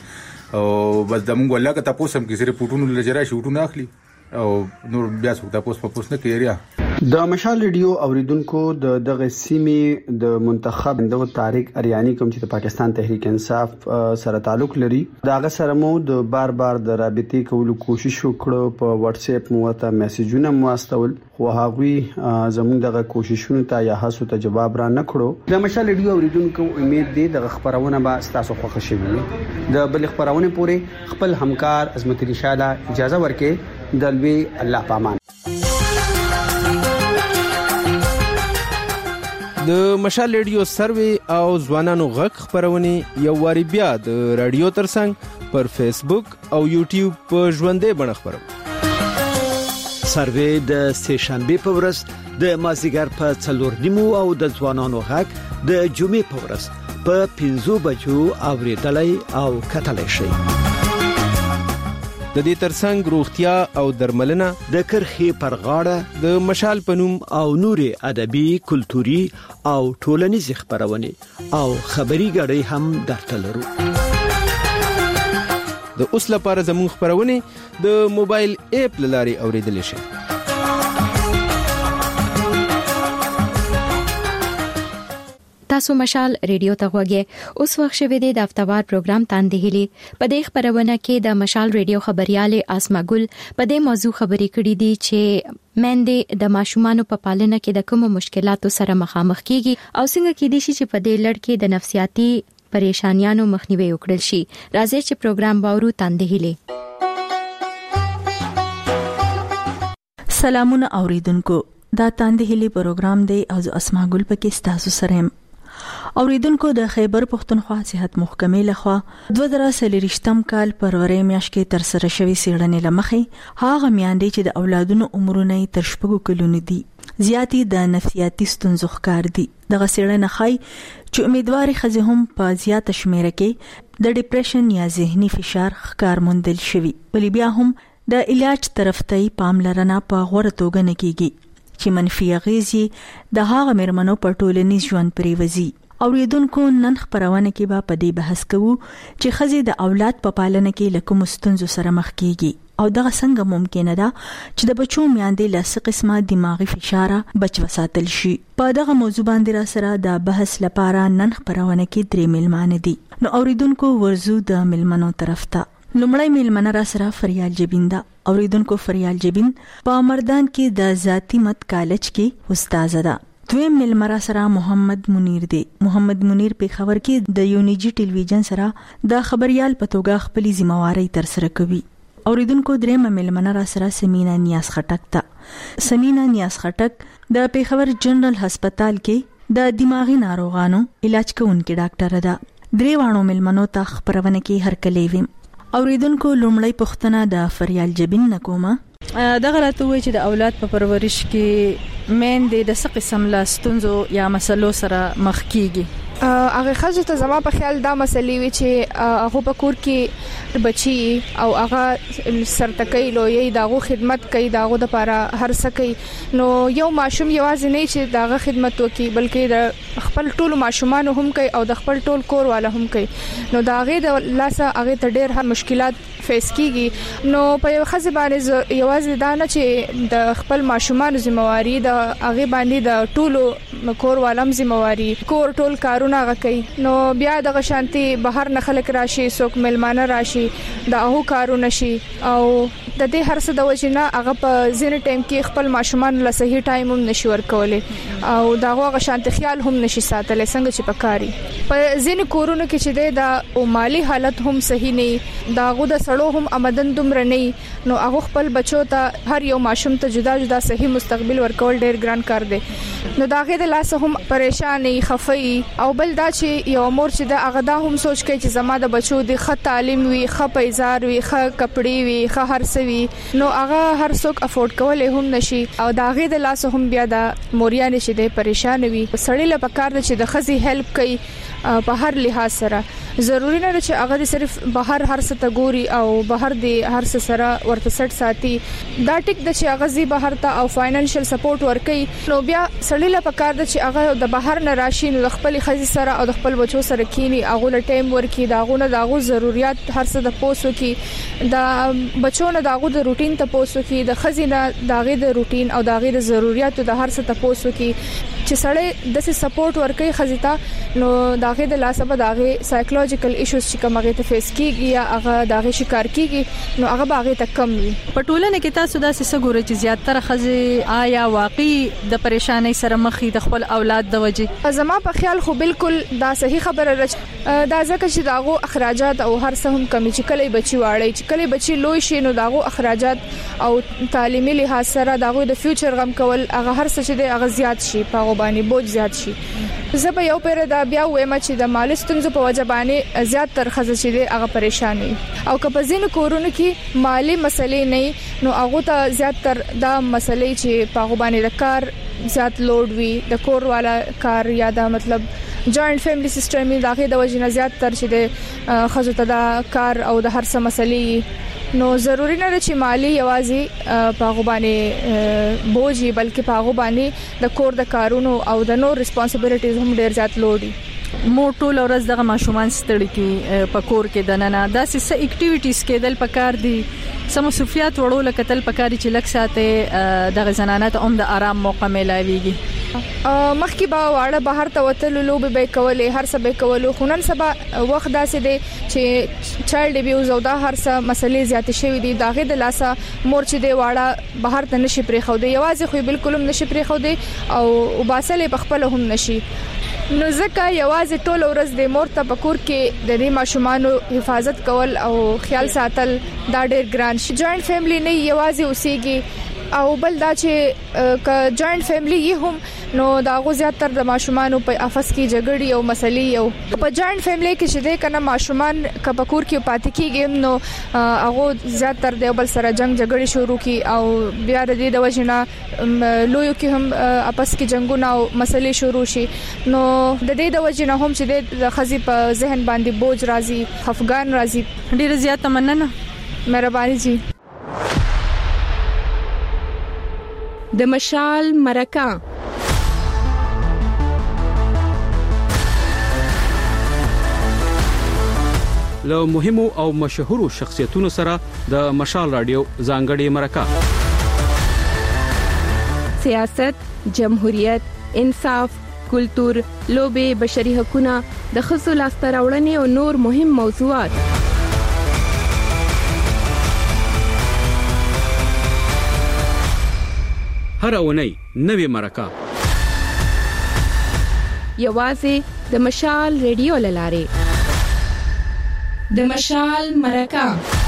او بس د مونږ ولا که تاسو هم کې سره پټونو لجرا شي وټونه اخلي او نور بیا څه تاسو په پوس نه کیریا. د مشال ریډیو اوریدونکو د دغه سیمې د منتخب د طارق اریانی کوم چې د پاکستان تحریک انصاف سره تعلق لري داغه سره مو د بار بار د رابطې کولو کوشش وکړو په واتس اپ مو ته میسجونه مواستول خو هغوی زموږ دغه کوششونو ته یا هڅو ته جواب را نه کړو. د مشال ریډیو اوریدونکو امید دی د خبرونه به تاسو خوښ شي. د بل خبرونه پورې خپل همکار عظمت علي شاله اجازه ورکړي دلوي الله پامان. د مشال ریډیو سروي او ځوانانو غږ خبرونه یو واری بیا د رادیو ترڅنګ پر فیسبوک او یوټیوب په ژوندې بڼه خبرو. سروي د سه شنبه په ورځ د مازیګر په څلور نیمو او د ځوانانو غږ د جمعې په ورځ په پنځو بجو اوریدلای او کتلای شي. د دې ترڅنګ روغتیا او درملنه د کرخي پر غاړه د مشال پنوم او نوري ادبي کلتوري او ټولنیز خبرونه او خبري غړي هم درته لرو. د اوس لپاره زموږ خبرونه د موبایل اپ لاري اوریدل شي. تاسو مشال ریډیو ته غوږی اوس وخت شوه د هفتوار پروګرام تاندې هلي په دې خبرونه کې د مشال ریډیو خبرياله اسما ګل په دې موضوع خبرې کړې دي چې مندې د ماشومانو په پالنه کې د کوم مشکلاتو سره مخامخ کیږي او څنګه کې دي چې په دې لړ کې د نفسیاتي پریشانانو مخنیوي وکړل شي. راځي چې پروګرام باورو تاندې هلي. سلامونه اوریدونکو، دا تاند هلي پروګرام دی او زه اسما ګل پکې تاسو سره يم. اوریدونکو، د خیبر پښتونخوا صحت محکمې لخوا دوه زره څلوېښتم کال فروری میاشت کې تر سره شوی څېړنې لمخې هغه میندې چې د اولادونو عمرونه تر شپږو کلونو دي زیاتی د نفسیاتي ستونزو ښکار دي. دغه څېړنه ښایي چې امیدوارې ښځې هم په زیاته شمیره کې د ډیپریشن یا ذهني فشار ښکار موندل شوي، ولی بیا هم د علاج طرف ته پاملرنه په غوره توګه نه کیږي چې منفي اغیزې د هغه مېرمنو په ټولنیز ژوند پرې وځي. اوریدونکو، نن خبرونه کې به په دې بحث کوو چې ښځې د اولاد په پالنه کې له کومو ستونزو سره مخ کیږي او دغه څنګه ممکنه ده چې د بچو میاندې له څه قسمه دماغي فشار بچ وساتل شي. په دغه موضوع باندې را سره د بحث لپاره نن خبرونه کې درې ملمانه دي. نو اوریدونکو، ورزو د ملمنو طرف ته. لومړی میلمنه را سره فریال جبین ده. اوریدونکو، فریال جبین په مردان کې د ذاتی مت کالج کې استاد ده. دویم میلمه را سره محمد منیر دی. محمد منیر په خبر کې د یونیجی ټلویزیون سره د خبريال په توګه خپل ذمہواری تر سره کوي. اوریدونکو، دریم میلمه را سره سمینا نیاز خټک ده. سمینا نیاز خټک د پیښور جنرال هسپتال کې د دماغي ناروغانو علاج کوونکې ډاکټر ده. درې وانو میلمنو ته خبرونه کې هرکلی ویم. اوریدونکو، لومړی پوښتنه د فریال جبین نکومه. دغه راته وایي چې د اولاد په پرورش کې میندې د څه قسم له ستونزو یا مسلو سره مخ کیږي؟ هغه خځو ته زما په خیال دا مسلې وي چې هغه په کور کې بچي او هغه سرتکي لوی داغو خدمت کوي، داغو د لپاره هر څه کوي. نو یو ماشوم یوازې نه چې داغه خدمت وکړي بلکې د خپل ټولو ماشومان هم کوي او د خپل ټول کور والا هم کوي. نو داغه د لاسه هغه ته ډېر هم مشکلات فیس کیږي. نو په یو خځه باندې یوازې دا نه چې د خپل ماشومان ذمہواری د هغه باندې د ټولو کور والام ذمہواری کور ټول کارونه هغه کوي. نو بیا د غشانتي بهر نه خلک راشي، څوک ملمانه راشي، د هغه کارونه شي او د دې هر څه د وجنه هغه په ځینې ټایم کې خپل ماشومان له صحیح ټایم هم نشي ورکولای او دا هغه غشانتي خیال هم نشي ساتل څنګه چې پکاري. په ځینې کورونو کې چې د مالی حالت هم صحیح نه، دا هغه د سړو هم آمدن دومره نه، نو هغه خپل بچو ته هر یو ماشوم ته جدا جدا صحیح مستقبل ورکول ډیر ګران کار دی. نو دا هغه د لاس هم پریشانې خفي او بل دا چې یو مور چې د هغه دا هم سوچ کوي چې زما د بچو د ښه تعلیم وي، ښه پیزار وي، ښه کپڑے وي، ښه هر څه وي، نو هغه هر څوک افورد کولای هم نشي او دا هغه د لاس هم بیا د موريان چې د پریشان وي. سړی له پکار چې د خزي هیلپ کوي په هر لحاظ سره. ضروری نه چې هغه صرف بهر هر څه ته ګوري او بهر دی هر څه سره ورته سټ ساتي. دا ټیک د چې هغه زی بهر ته او فاینانشل سپورټ ورکړي، نو بیا سړی له پکار د چې هغه د بهر نه راشي نو خپل خزي سره او د خپل بچو سره کینی هغه له ټایم ورکړي، داغونه داغو ضرورت هر څه د پوسو کې د بچو نه داغو د روټین ته پوسو کې د خزي نه داغه د روټین او داغه د ضرورت د هر څه ته پوسو کې چې سړی د څه سپورټ ورکړي خزي ته، نو داغه د لاسه به داغه سایکولوژیکل ایشوز چې کوم هغه ته فیس کیږي یا هغه داغه شکار کیږي، نو هغه باغه ته کم وي. په ټولنه کې تاسو دا څه ګورئ چې زیاتره خزي آیا واقعي د پریشانۍ سره مخې د خپل اولاد د وجې؟ زما په خیال خو بالکل دا صحیح خبره را دا ځکه چې داغو اخراجات او هر څه هم کمی چې کله بچي واړی چې کله بچي لوی شي نو داغو اخراجات او تعلیمي لحاظ سره داغو د فیوچر غم کول هغه هر څه چې هغه زیات شي، په باندې بوج زیات شي. زه به یو پیر دا بیا وایم چې د مال ستونزو په وجه باندې زیات تر خزه چې هغه پریشان وي او که په ځینو کورونو کې مالی مسلې نه نو هغه ته زیات تر دا مسلې چې په باندې د کار زیات لوډ وي، د کور والا کار یا دا مطلب جوائنٹ فیملی سسټم یې دغه د وجه نه زیات تر چې د خزو ته دا کار او د هر څه مسلې، نو ضروری نه چې مالی یوازې په غوبانه بوجي بلکې په غوبانه د کور د کارونو او د نور ریسپانسیبিলিټیز هم ډیر زیات لوډي. مو ټول ورځ دغه ماشومان ستړي کی په کور کې د نننه داسې څه اکټیویټیز کېدل پکار دي، سم صفیات وړول کتل پکاري چې لک ساته دغه زنانه ته هم د آرام موقع ملایويږي. مخکې به واړه بهر ته وتل لوبي به کولې هر څه به کولو، خو نن سبا وخت داسې دی چې چایلډ ابیوز او دا هر څه مسلې زیات شوي دي. داغه د لاسه مور چې دی واړه بهر ته نشي پرې خو دی یوازې خو بالکل هم نشي پرې خو دی او وباسلې په خپل هم نشي، نو ځکه یوازې ټول ورځ د مور ته پکور کې د دې ماشومانو حفاظت کول او خیال ساتل دا ډېر ګران شي. جوائنٹ فیملی نه یوازې اوسېږي او بل دا چې ک جوائنٹ فیملی یې هم نو دا غو زیاتره د ماشومان په افس کې جګړې او مسلې او په جوائنٹ فیملی کې چې د کنه ماشومان ک پکور کې پاتې کېږي نو هغه زیاتره د بل سره جنگ جګړې شروع کی او بیا د دې د وجنه لویو کې هم افس کې جنگونه او مسلې شروع شي نو د دې د وجنه هم چې د خزي په ذهن باندې بوج راځي خفګان راځي ډیر زیات مننه مهرباني جی د مشال مرکه له مهمو او مشهورو شخصیتونو سره د مشال رادیو ځانګړي مرکه سیاست، جمهوریت، انصاف، کلچر، لوبه، بشري حقوقونه، د ښځو لاسته راوړنې او نور مهم موضوعات هر اونۍ نوې مرکه یوازې د مشال ریډیو لاره د مشال مرکه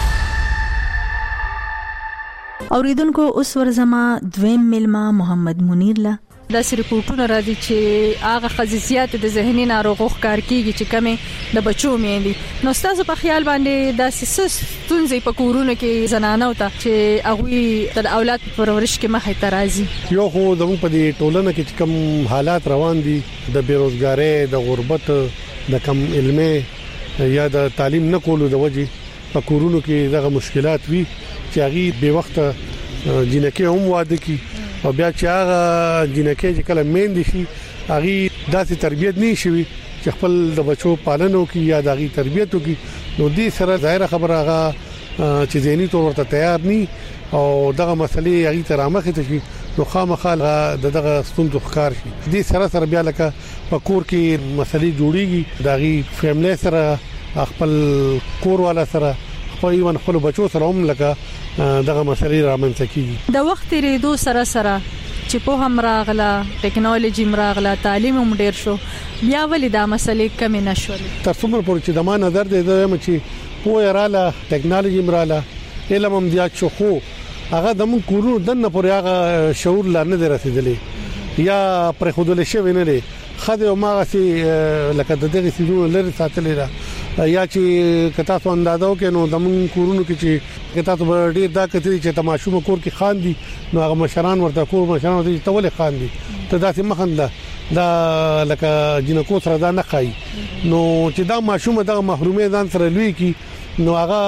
اوریدونکو اوس ورزما دویم ملما محمد منیر لا دا ریپورتونه را دي چې هغه خصوصیات د ذهني ناروغو ښکار کیږي چې کمه د بچو مېندي نو تاسو په خیال باندې دا سیس تونځي په کورونو کې زنانه او ته چې هغه د اولاد پرورش کې مخه ترازی یو خو د په دې ټولنه کې کم حالات روان دي د بیروزګاری د غربت د کم علمي یا د تعلیم نه کولو د وجې په کورونو کې دغه مشکلات وي چې هغه به وخت جنکه هم واده کی او بیا چې هغه جنکه چې کله میندې شي هغه داسې تربيت نه شي چې خپل د بچو پالنو کې یا دغه تربيت وکي نو دې سره ظاهر خبره هغه چې ذهني تور ورته تیار ني او دغه مسلې هغه ترامخه ته شي نو خامخا دغه ستونزو ښکار شي دې سره سره بیا لکه په کور کې مسلې جوړيږي دغه فیملی سره خپل کور والا سره خو ایون خپل بچو سره هم لکه دغه مسلې رامنځته کیږي د وخت ریدو سره سره چې په هم راغله ټیکنالوژي مراغله تعلیم هم ډیر شو بیا ولې دا مسلې کم نه شول تر څومره پورې چې د ما نظر دی دا چې په رااله ټیکنالوژي مراله علم هم زیات شو خو هغه د مون کورو دنه پورې هغه شعور لرنه رسیدلی یا پر خودل شوی نه لري خدای او ما سي لکه د دې سيزونو لري ساتلې را یا چې کتا څو اندازو کې نو د مون کورونو کې چې کتا ته ډېر دا کتي چې تماشو کور کې خان دي نو هغه مشران ورته کور مشران ورته تولې خان دي ته داسې مخنده دا لکه جنکو سره دا نه خای نو چې دا ماشومه د محرومه ځان سره لوي کی نو هغه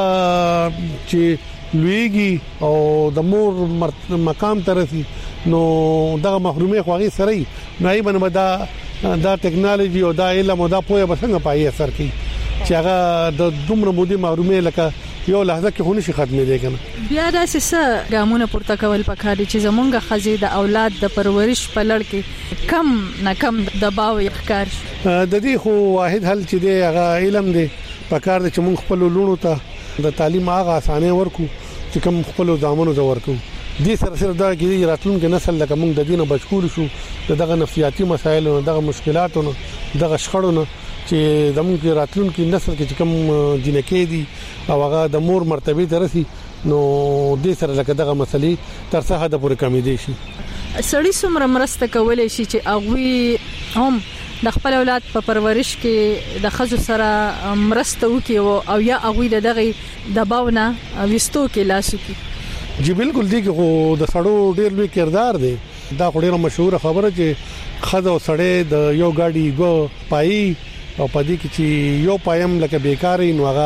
چې لویږي او د مور مقام ترسي نو دا محرومه خوغي سره نه ای بنه دا دا ټیکنالوژي او دا علم او دا پوهه به څنګه پای اثر کوي چې هغه د دومره مودې محرومه لکه یو لحظه کې خوني شي ختمې دي کنه بیا دا څه ګامونه پورته کول پکاري چې زمونږ خزي د اولاد د پرورش په لړ کې کم نه کم دباو ښکار د دې خو واحد حل چې دی هغه علم دی پکار د چې موږ خپل لونو ته د تعلیم هغه اسانه ورکو چې کوم خپل ځامنو ته ورکو دې سره سره دا کې راتلونکي نسل لکه موږ د دینه بچکول شو دغه نفسیاتي مسایل او دغه مشکلاتونو دغه شخړونو چې زموږ راتلونکي نسل کې کوم جنکې دي او هغه د مور مرتبه درسي نو دې سره لکه دغه مسلې تر څه حد پورې کمی دي شي سړی څومره مرسته کولای شي چې هغه هم د خپل اولاد په پرورش کې د خزو سره مرسته وکي او یا هغه دغه دباونه وستو کې لاسو کې جی بالکل دی خو د سړو ډیر لوی کردار دی دا ډیره مشهور خبره چې خزو سړې د یو گاډي go پای او پدې کې چې یو پایم لکه بیکاری نو هغه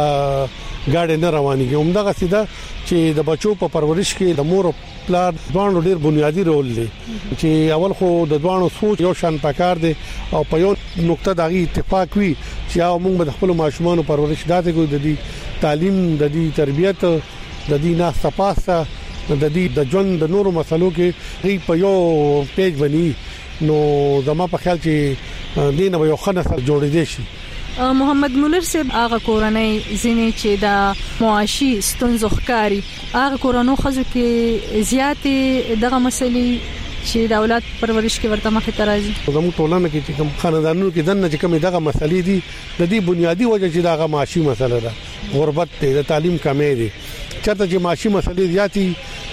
گاډي نه روانيږي همدغه سیده چې د بچو په پرورش کې د مور پلار دوانو ډیر بنیادی رول دی چې اول خو د دوانو سوچ یو شان پکار دی او په یو نقطه دغه اتفاق وي چې موږ د خپل ماشومان پرورش داته کوي د دې تعلیم د دې تربيت د دې نه صفاسه د دې د ژوند د نورو مسلو کې هي په یو پیج بني نو زما په خیال چې دینه یو خنه سره جوړې دي شي محمد منیر صاحب هغه کورنۍ زینې چې د معاشي ستونزو ښکاری هغه کورونو خزو کې زیاتې دغه مسلې چې د اولاد پرورش کې ورته مخه ترازي زموږ ټولنه کې چې کوم خاندانونو کې دنه چې کوم دغه مسلې دي د دې بنیادی وجه چې دغه معاشي مسله ده غربت دی د تعلیم کمې دي چرته چې معاشي مسلې زیاتی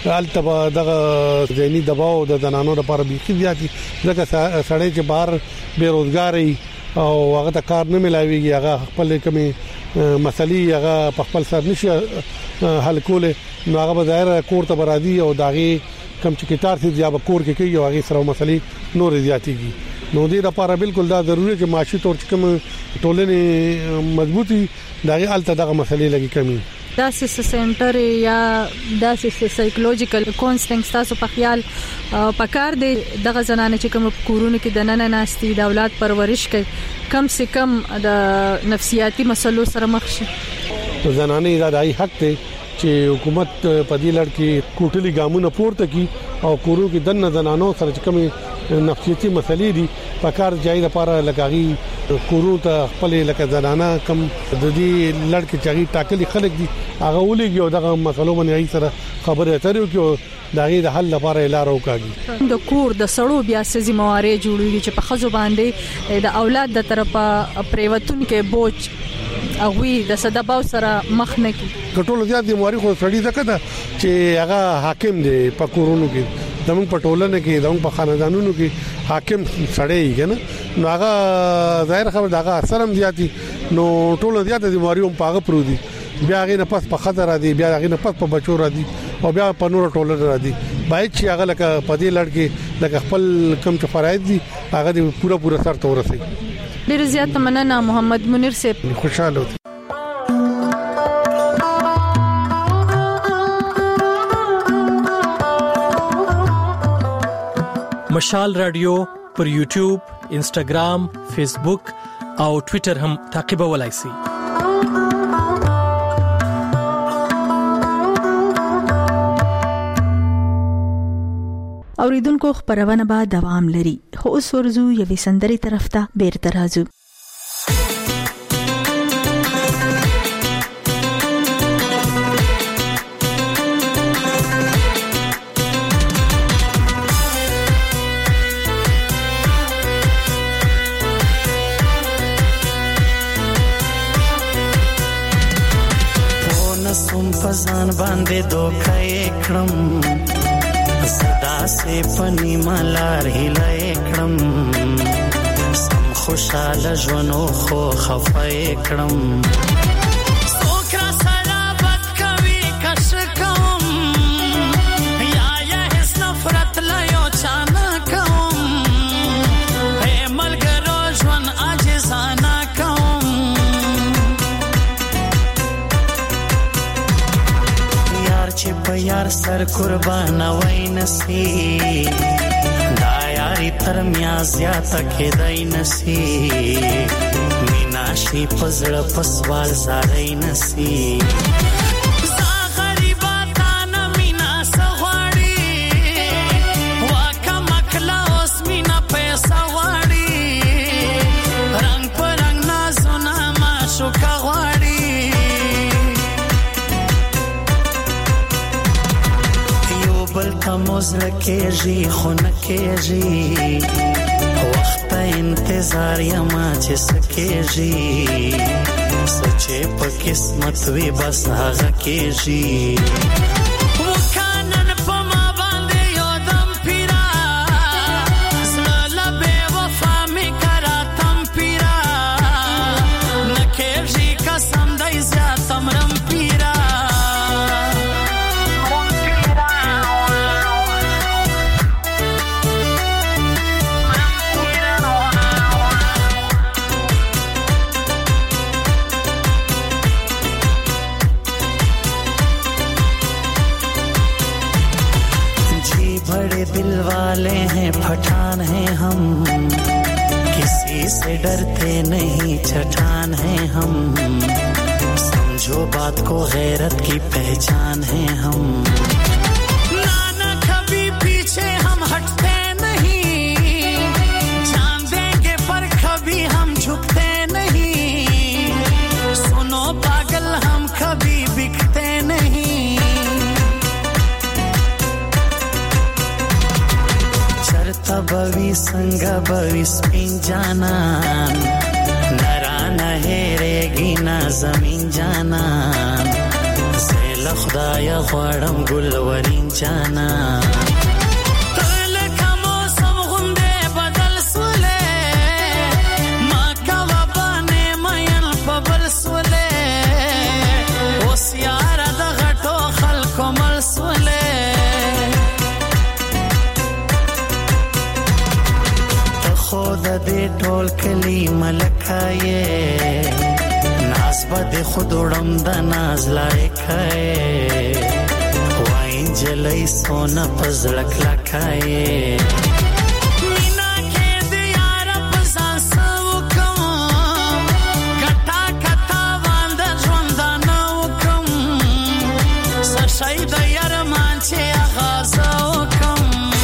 التبا دغه ځینی دباو د زنانو لپاره بيخي زیاتی ځکه سړی چې بهر بیروزګاری او هغه د کار نه ملاويږي هغه خپل کمی مسلې هغه په خپل سر نشي حل کوله نو هغه به ظاهر کور ته برادي او داغي کم چې کتار سي یا به کور کې کوي او هغه سره مسلې نور زیاتیږي نو دې لپاره بالکل دا ضروري چې معاشي تور چې کوم ټولنې مضبوطي داغي الته دغه مسلې لګي کمی دا سیس سنټر یا دا سیس سایکولوژیکل کونسلینګ تاسو په خیال پکار دی دغه زنانه چې کوم کورونه کې د نن ناستي د اولاد پرورش کوي کم سے کم د نفسیاتي مسلو سره مخ شي زنانه دا دای حق دی چې حکومت په دې لړ کې کوټلي ګامونه پورته کی او کورو کې دنه زنانو سره چې کوم نفسیاتي مسلې دي پکار ځای لپاره لګاغي کورو ته خپل لکه زنانه کم د دې لړ کې چاغي ټاکلي خلک دي هغه ولېږي او دغه مسلو باندې ای سره خبره اترې کې داغي د حل لپاره لار وکاږي د کور د سړو بیا سزي مواري جوړوي چې په خزو باندې د اولاد د طرفه پریوتون کې بوج اغوي د صدباو سره مخ نه کی ټولو زیات دي مواري خو سړی ځکه دا چې هغه حاکم دی په کورونو کې زموږ په ټولنه کې زموږ په خاندانونو کې حاکم سړی کنه نو هغه ظاهر خبر داغه اثر هم زیاتی نو ټولو زیات دي مواري هم پاغه پرو دي بیا غي نه پس په خطر را دي بیا غي نه پس په بچو را دي او بیا په نور ټولنه را دي باید چې هغه لکه په دې لړ کې لکه خپل کم چې فرایض دي هغه دي پورا پورا سر ته ورسي ډیر زیات مننه محمد منیر صاحب خوشاله مشال رادیو پر یوټیوب، انسټاګرام، فیسبوک او ټوئیټر هم تعقیبولای شئ. اوریدونکو خبرونه به دوام لري. خو اوس ورزو یوې سندري طرف ته بیرته راځو. سوم پزان باندې دوکای کړم صدا سے پنی مالار هلای کړم سم خوشاله ژوندو خو خفای کړم سوکرا سره بد کوي کش کوم یا یا هیڅ نفرت لا یو چانا کوم هي ملګرو ژوند عاجزانه کوم چې په یار سر قربان وای نسی دا یاري تر میا زیاته کېدای نسی مینا شي پزړه پسوال زارای نسی زا غریبا تانا مینا سغواړي واکه مکلا اوس مینا پیسې غواړي رنگ پر رنگ نازونه ما شو کا غواړي بلتا موزل کېږي خو نه کېږي وخت انتظار یما چې سکېږي سچې په قسمت وي بس هغه کېږي وکانن په ما باندې یو دم پیرا زړه به وفا می کرا تم پیرا نه کېږي قسم دای زیاتم رم پیرا दिल वाले हैं पठान हैं हम किसी से डरते नहीं चट्टान हैं हम समझो बात को गैरत की पहचान हैं हम नाना कभी पीछे हम हटते नहीं जान देंगे पर कभी हम झुकते नहीं सुनो पागल हम कभी बिकते नहीं बवी संग बवी स्पिन जाना नरा न हेरेगी ना जमीन जाना सेल خدای غواړم ګل ورین جانا تل کوم سم غونډه بدل سولې ما کا وبانه مېن په بل سولې اوس یار د غټو خلکو مل سولې ته خود دې ټول کلی ملکایې ناز بده خود وړم د ناز لایکای وای جلای سونا پزړک لکای مینا کې د یار په ساسو کوم کټا کټا واند ژوند نو کوم سشای د یار مان چې آغاز وکم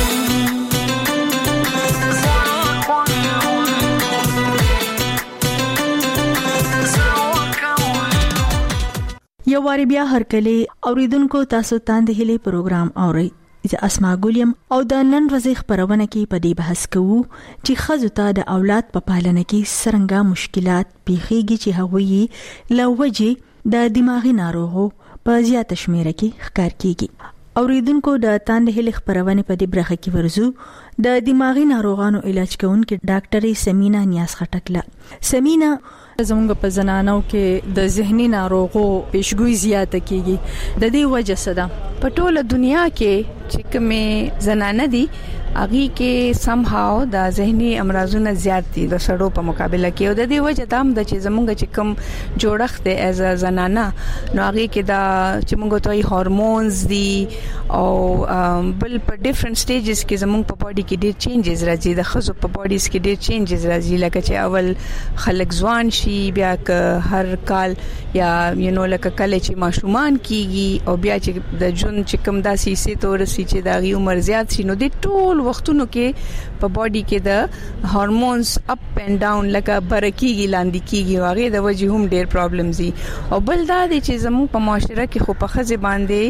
یو واری بیا هر کله اوریدونکو تاسو تاند هلي پروګرام اوري چې اسما ګولیم او د نن ورځې خبرونه کې په دې بحث کوو چې خزو ته د اولاد په پالنه کې څنګه مشکلات پیښیږي چې هغوی لوجه د دماغي ناروغو په زیات شمیره کې ښکار کیږي اوریدونکو د تاند هلي خبرونه په دې برخه کې ورزو د دماغي ناروغانو علاج کوونکې ډاکټر سمینا نیاز خټکله سمینا زموږ په زنانو کې د ذهني ناروغو پیشګوئی زیاته کیږي د دې وجه څه ده په ټوله دنیا کې چې کومه زنانه دي اغي کې سم هاو د ذهني امراضونو زیات دي د سړو په مقابله کې او د دې وجه دام د چې زموږ چې کوم جوړښت دی از زنانه نو اغي کې دا چې موږ ته هورمونز دي او بل په ډیفرنٹ سټیجز کې زموږ په باډي کې ډېر چینجز راځي د خزو په باډیز کې ډېر چینجز راځي لکه چې اول خلک ځوان شي بیا که هر کال یا یو نو لکه کله چې ماشومان کیږي او بیا چې د جون چې کوم داسې سي تورسي چې د غي عمر زیات شي نو د ټول وختونو کې په باډي کې د هورمونز اپ اینڈ ډاون لکه برکیږي لاندې کیږي واغې د وجې هم ډېر پرابلمز دي او بل دا دي چې زموږ په معاشره کې خو په خزه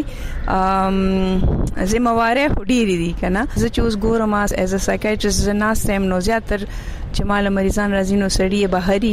باندې ذمہواره هډيري دي کنه زه چې اوس ګورم از ا سایکیاټریست زنا سم نو زیاتر چې مال مریضان راځي نو سړی بهري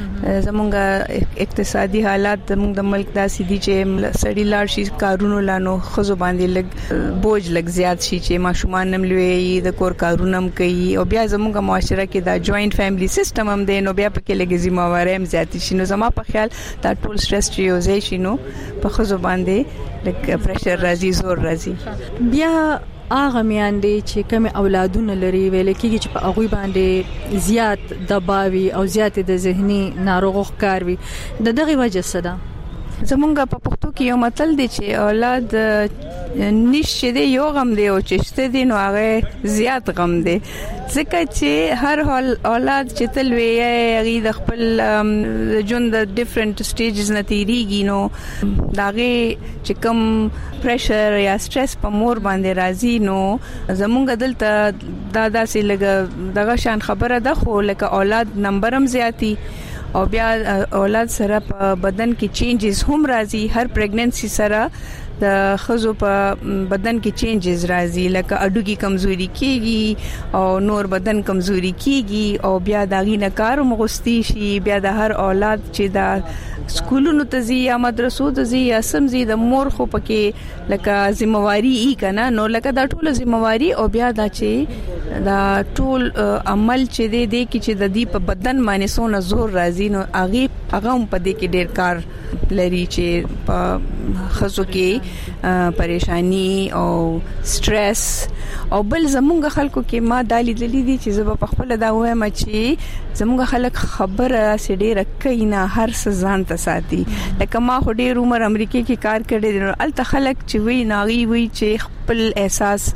زمونږه اقتصادي حالات زمونږ د ملک داسې دي چې سړی لاړ شي کارونو لانو خزو باندې لګ بوج لګ زیات شي چې ماشومان نم لوي د کور کارونه هم کوي او بیا زمونږه معاشره کې دا جوائنٹ فیملی سیستم هم دی نو بیا پکې لګي ذمہواره هم زیات شي نو زما په خیال دا ټول سټرس چې یوځای شي نو په خزو باندې لګ پریشر راځي زور راځي بیا اغه میاندې چې کوم اولادونه لري ویل کېږي چې په اغوی باندې زیات دباوي او زیات د ذهني ناروغ ښکار وي د دغه وجه څه ده زمونږ په پښتو کې یو متل دی چې اولاد نشه دی یو غم دی او چې شته دی نو هغه زیات غم دی ځکه چې هر حال اولاد چې تل وی هغه د خپل ژوند د ډیفرنٹ سټیجز نه تیریږي نو داغه چې کوم پریشر یا سټرس په مور باندې راځي نو زمونږ دلته دا داسې لګ دغه شان خبره ده خو لکه اولاد نمبر هم زیاتی او بیا اولاد سره په بدن کې چینجز هم راځي هر پریګننسي سره د خزو په بدن کې چینجز راځي لکه اډو کې کمزوري کیږي او نور بدن کمزوري کیږي او بیا داغي نه کار مغستی شي بیا د هر اولاد چې دا سکولونو ته ځي یا مدرسو ته ځي یا سمزي د مور خو پکې لکه ذمہواری ای کنه نو لکه دا ټول ذمہواری او بیا دا چې دا ټول عمل چې دی د کی چې د دې په بدن باندې سونه زور راځي نو هغه هغه په دې کې ډېر کار لري چې په خزو کې پریشانی او سټرس او بل زمونږ خلکو کې ما دالي دلی دي چې زه په خپل دا وایم چې زمونږ خلک خبره سړي رکینا هر څه ځان ته ساتي لکه ما خو ډېر عمر امریکا کې کار کړی دی الته خلک چې وی ناغي وی چې خپل احساس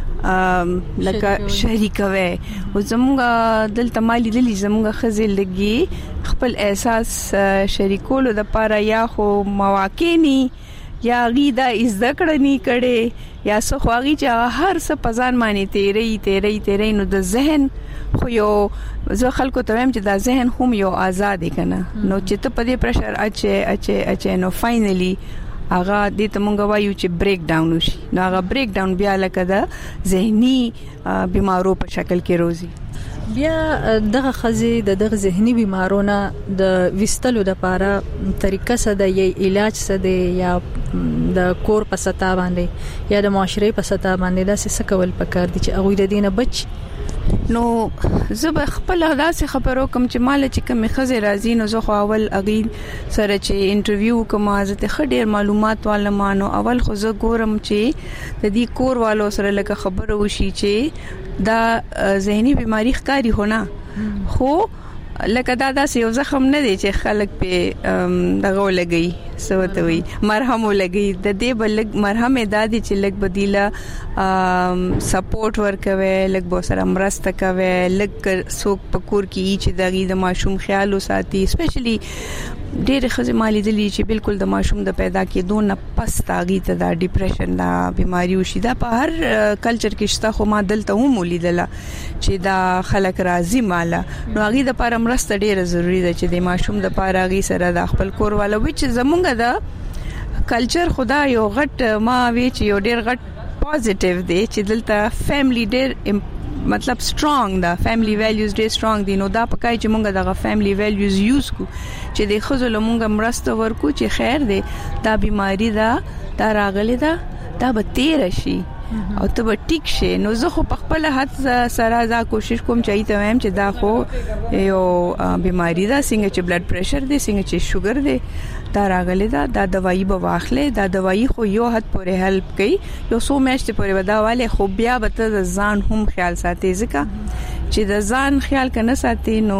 لکه شریک وي او زموږ دلته مالي دلی زموږ خزل لګي خپل احساس شریکولو د پاره یا خو مواقع ني یا غیدا از ذکرنی کړي یا څو خواږي چې هر څه پزان معنی تیرې تیرې تیرې نو د ذهن خو یو زه خلکو ته وایم چې دا ذهن هم یو آزاد کنه نو چې ته په دې پرشر اچي اچي اچي نو فائنلی هغه دې ته مونږ وایو چې بریک ډاون وشي نو هغه بریک ډاون بیا لکه دا ذهني بیمارو په شکل کې روزي بیا دغه خزي د دغه ذهني بیمارونو د وستلو د لپاره طریقه څه ده یا علاج څه ده یا د کور په ستا باندې یا د معاشري په ستا باندې دا څه کول پکار دي چې هغه د دینه بچ نو زه به خپل داسې خبرو کوم چې مال چې کوم خزه راځي نو زه خو اول اغي سره چې انټرویو کوم ازته خډیر معلومات والمانو اول خو زه ګورم چې د دې کور والو سره لکه خبرو وشي چې دا ذهني بیماری ښکاری هونه خو لکه دا داسې یو زخم نه دی چې خلک په دغه لګي سوته وي مرهم لګي د دې بل مرهم دادي چې لګ بدیله سپورټ ورکوي لګ به سره مرسته کوي لګ څوک پکور کې چې دغه د ماشوم خیال وساتي سپیشلی ډېر خزه مالي دي چې بالکل د ماشوم د پیدا کېدو نه پس تاغي ته د ډیپریشن دا بیماری وشي دا په هر کلچر کې شته خو ما دلته هم ولیدله چې دا خلک راضي مالا نو هغه د لپاره مرسته ډېره ضروری ده چې د ماشوم د لپاره هغه سره د خپل کور والو چې زمونږ د کلچر خدا یو غټ ما وی چې یو ډېر غټ پوزټیو دی چې دلته فیملی ډېر مطلب سترونګ دا فیملی ویلیوز ډېر سترونګ دي نو دا پکای چې مونږ دغه فیملی ویلیوز یوز کو چې د خزل مونږ مرسته ورکو چې خیر دی دا بیماری دا دا راغلی دا دا به تیر شي او ته به ټیک شي نو زه خو په خپل حد سره دا کوشش کوم چې ته وایم چې دا خو یو بیماری دا څنګه چې بلډ پریشر دی څنګه چې شوګر دی دا راغلی دا دا دوايي به واخلې دا دوايي خو یو حد پورې هیلپ کوي یو څو میاشتې پورې وداواله خو بیا به ته ځان هم خیال ساتي ځکه چې د ځان خیال کنه ساتي نو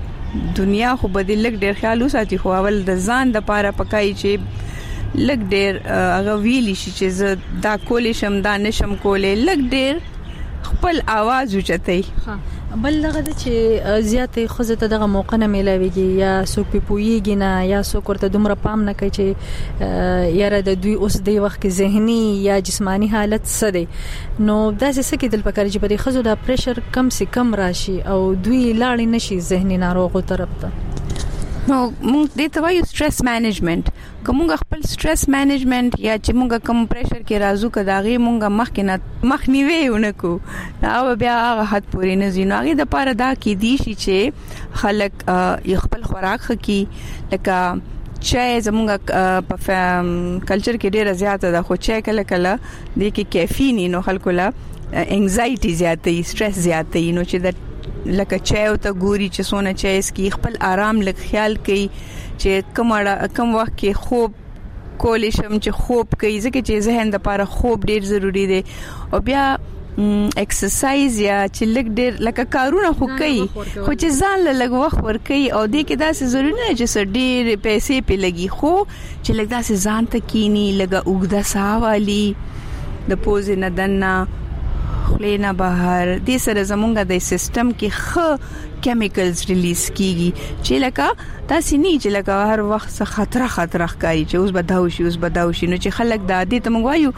دنیا خو بدل لګ ډېر خیال وساتي خو اول د ځان د پاره پکای چې لګ ډېر هغه ویلی شي چې دا کولې شم دا نشم کولې لګ ډېر خپل आवाज اوچتای بل دغه چې زیاتې خوځه ته دغه موقع نه ملاويږي یا څوک په پويږي نه یا څوک ورته دومره پام نه کوي چې یاره د دوی اوس د وخت کې ذهني یا جسمانی حالت څه دی نو دا څه کې دل پکاري چې په خوځو د پریشر کم سي کم راشي او دوی لاړ نشي ذهني ناروغو طرف ته نو موږ د ته وایو سټرس مینجمنت کومه خپل سټرس مینجمنت یا چې موږ کم پریشر کې راځو کداغي موږ مخ کې نه مخ نیوي ونکو دا بیا هغه حد پورې نه زیناغي د پاره دا کې دي شي چې خلک خپل خوراک خکې لکه چای زموږ په کلچر کې ډیره زیاته ده خو چای کله کله د کې کیفین نو خلکو لا انګزایټي زیاتې سټرس زیاتې نو چې د لکه چای او ته ګوري چې سونه چای اس کی خپل آرام لک خیال کوي چې کوم کم وخت کې خوب کولې شم چې خوب کوي ځکه چې ذهن د لپاره خوب ډیر ضروری دی او بیا ایکسرسایز یا چې لک ډیر لکه کارونه خو کوي خو چې ځان له لګ وخت ور کوي او د کې داسې ضروری نه چې سر ډیر پیسې په لګي خو چې لګ داسې ځان ته کینی لګه اوګدا ساوالي د پوز نه دنا خلینا بهر د سره زمونږ د سیستم کې خ کیمیکلز ریلیز کیږي چې لکه تاسو نه چې لکه هر وخت څه خطر خطر ښکاری چې اوس بداو شي اوس بداو شي نو چې خلک د عادت موږ وایو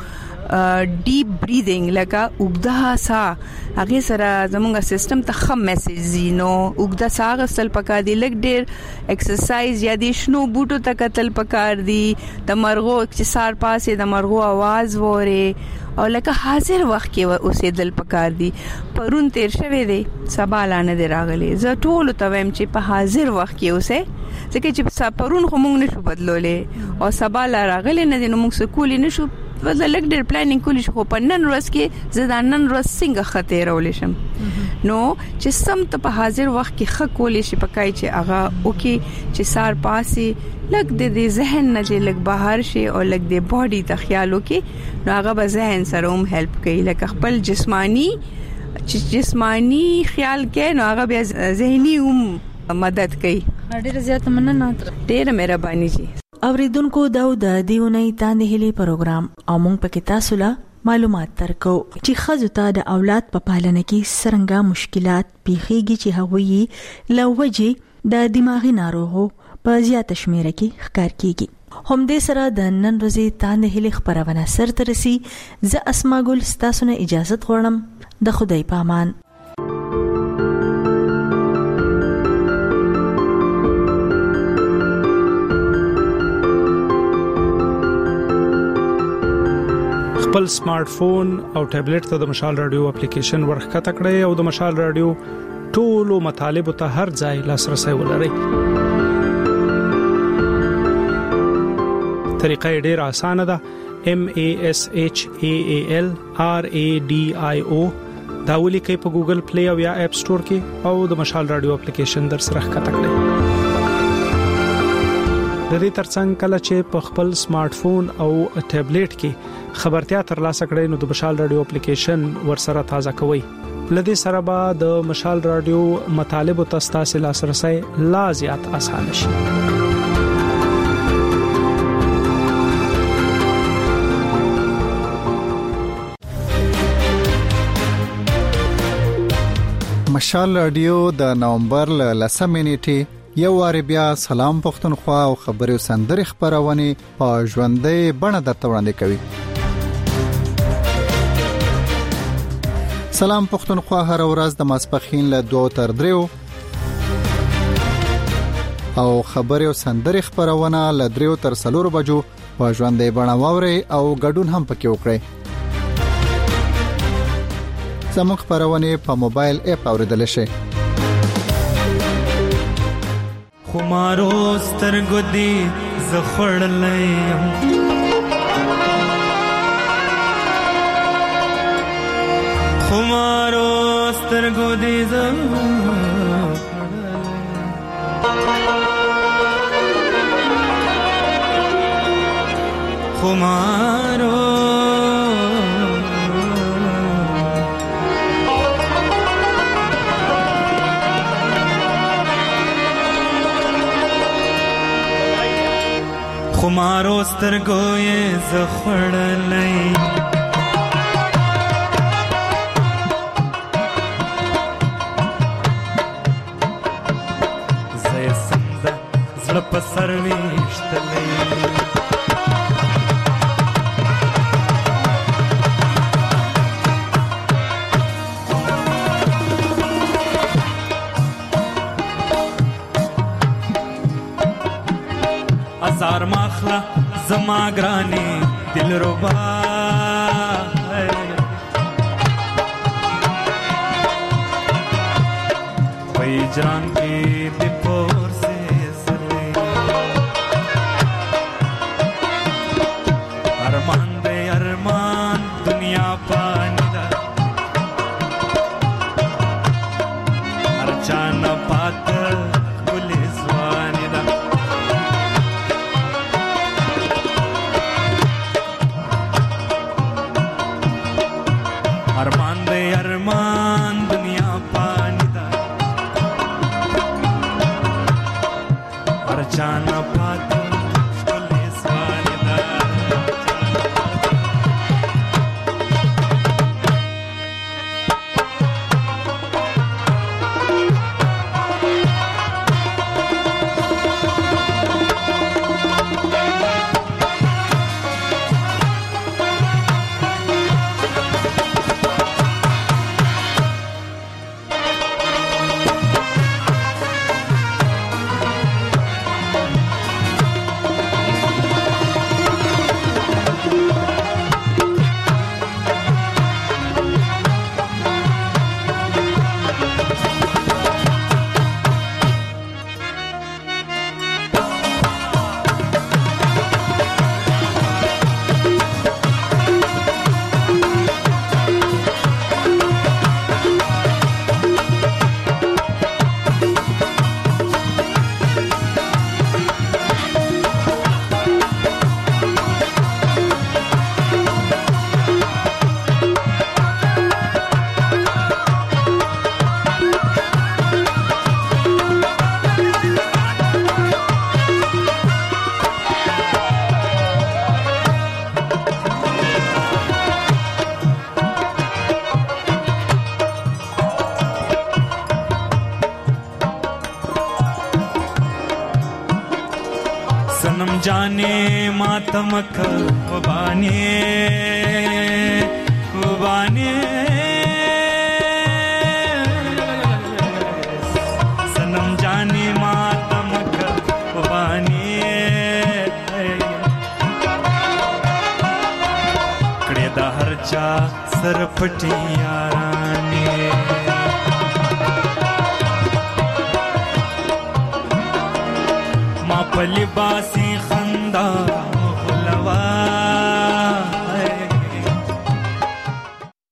ډیپ بریثینګ لکه اوګدا سا هغه سره زمونږ سیستم ته خم میسج زینو اوګدا سا غسل پکار دی لګ ډیر ایکسرسایز یا د شنو بوټو ته قتل پکار دی د مرغو چې سار پاسه د مرغو आवाज وره او لکه حاضر وخت کې اوسې دل پکار دی پرون تیر شوه دی سبا لانه دی راغلی زه ټول ته ویم چې په حاضر وخت کې اوسه ځکه چې پرون خو مونږ نشو بدلولې او سبا لا راغلی نه دی نو مونږ سکولې نشو ولله لګ ډېر پلانینګ کولی شو په نن ورځ کې زه د نن ورځ څنګه خطر راولې شم نو چې سم ته په حاضر وخت کې خ کولی شي پکای چې هغه اوکي چې سار پاسي لګ د دې ذهن نه چې لګ بهر شي او لګ د باډي ته خیال وکي نو هغه به ذهن سره هم هیلپ کوي لکه خپل جسمانی چې جسمانی خیال کې نو هغه به ذهني هم مدد کوي ډېر زیات مننه ډېر مهرباني جی اوریدونکو دا د دیونی تاندې هلي پروګرام او مونږ پکې تاسو له معلومات ترکو چې خزو ته د اولاد په پالنه کې څنګه مشکلات پیخيږي چې هغوی لوجه د دماغي ناروغو په زیات شمیره کې ښکار کیږي هم دې سره د نن ورځې تاندې هلي خبرونه سر ترسي ز اسما ګل ستاسو نه اجازه غواړم د خدای په امان خپل سمارټ فون او ټابلیټ ته د مشال رادیو اپلیکیشن ورخکته کړئ او د مشال رادیو ټولو مطالبو ته هر ځای لاسرسي ولري. طریقه ډیره اسانه ده. M A S H A A L R A D I O دا ولیکئ په ګوګل پلی او یا اپ سٹور کې او د مشال رادیو اپلیکیشن در سره ښکته کړئ. د دې ترڅنګ کله چې په خپل سمارټ فون او ټابلیټ کې خبرتیا ترلاسه کړئ نو د مشال رادیو اپلیکیشن ورسره تازه کوئ. لدې سره به د مشال رادیو مطالبه تاسو لاسرسي لا زیات آسان شي. مشال رادیو د نومبر لسمې نیټه یو وار بیا سلام پښتونخوا او خبري سندري خبرونه په ژوندۍ بڼه درته وړاندې کوي. سلام پښتونخوا هر ورځ د ماسپخین له دوه تر دریو او خبري سندري خبرونه له دریو تر څلورو بجو په ژوندۍ بڼه واوري او ګډون هم پکې وکړي. زموږ خبرونه په موبایل اپ اوریدل شي. خمارو سترګو دی زخړلې خمارو سترګو دی زخړلې خمارو خمارو سترګو یې زخړلې زې سنده زړه په سر وشتلې زار ماخلا زما گرانی دل ربا پیجران کی دپور سے سلے ارمان دے ارمان دنیا پانی دا ارچانا پاتر گلی زوانی دا ارمان دے ارمان دنیا پانی دا ارچانا پاتو شکلی سوانی دا सनम जाने मातमक वबाने वबाने सनम जाने मातमक वबाने कड़े दा हरचा सरपटी याराने په لباس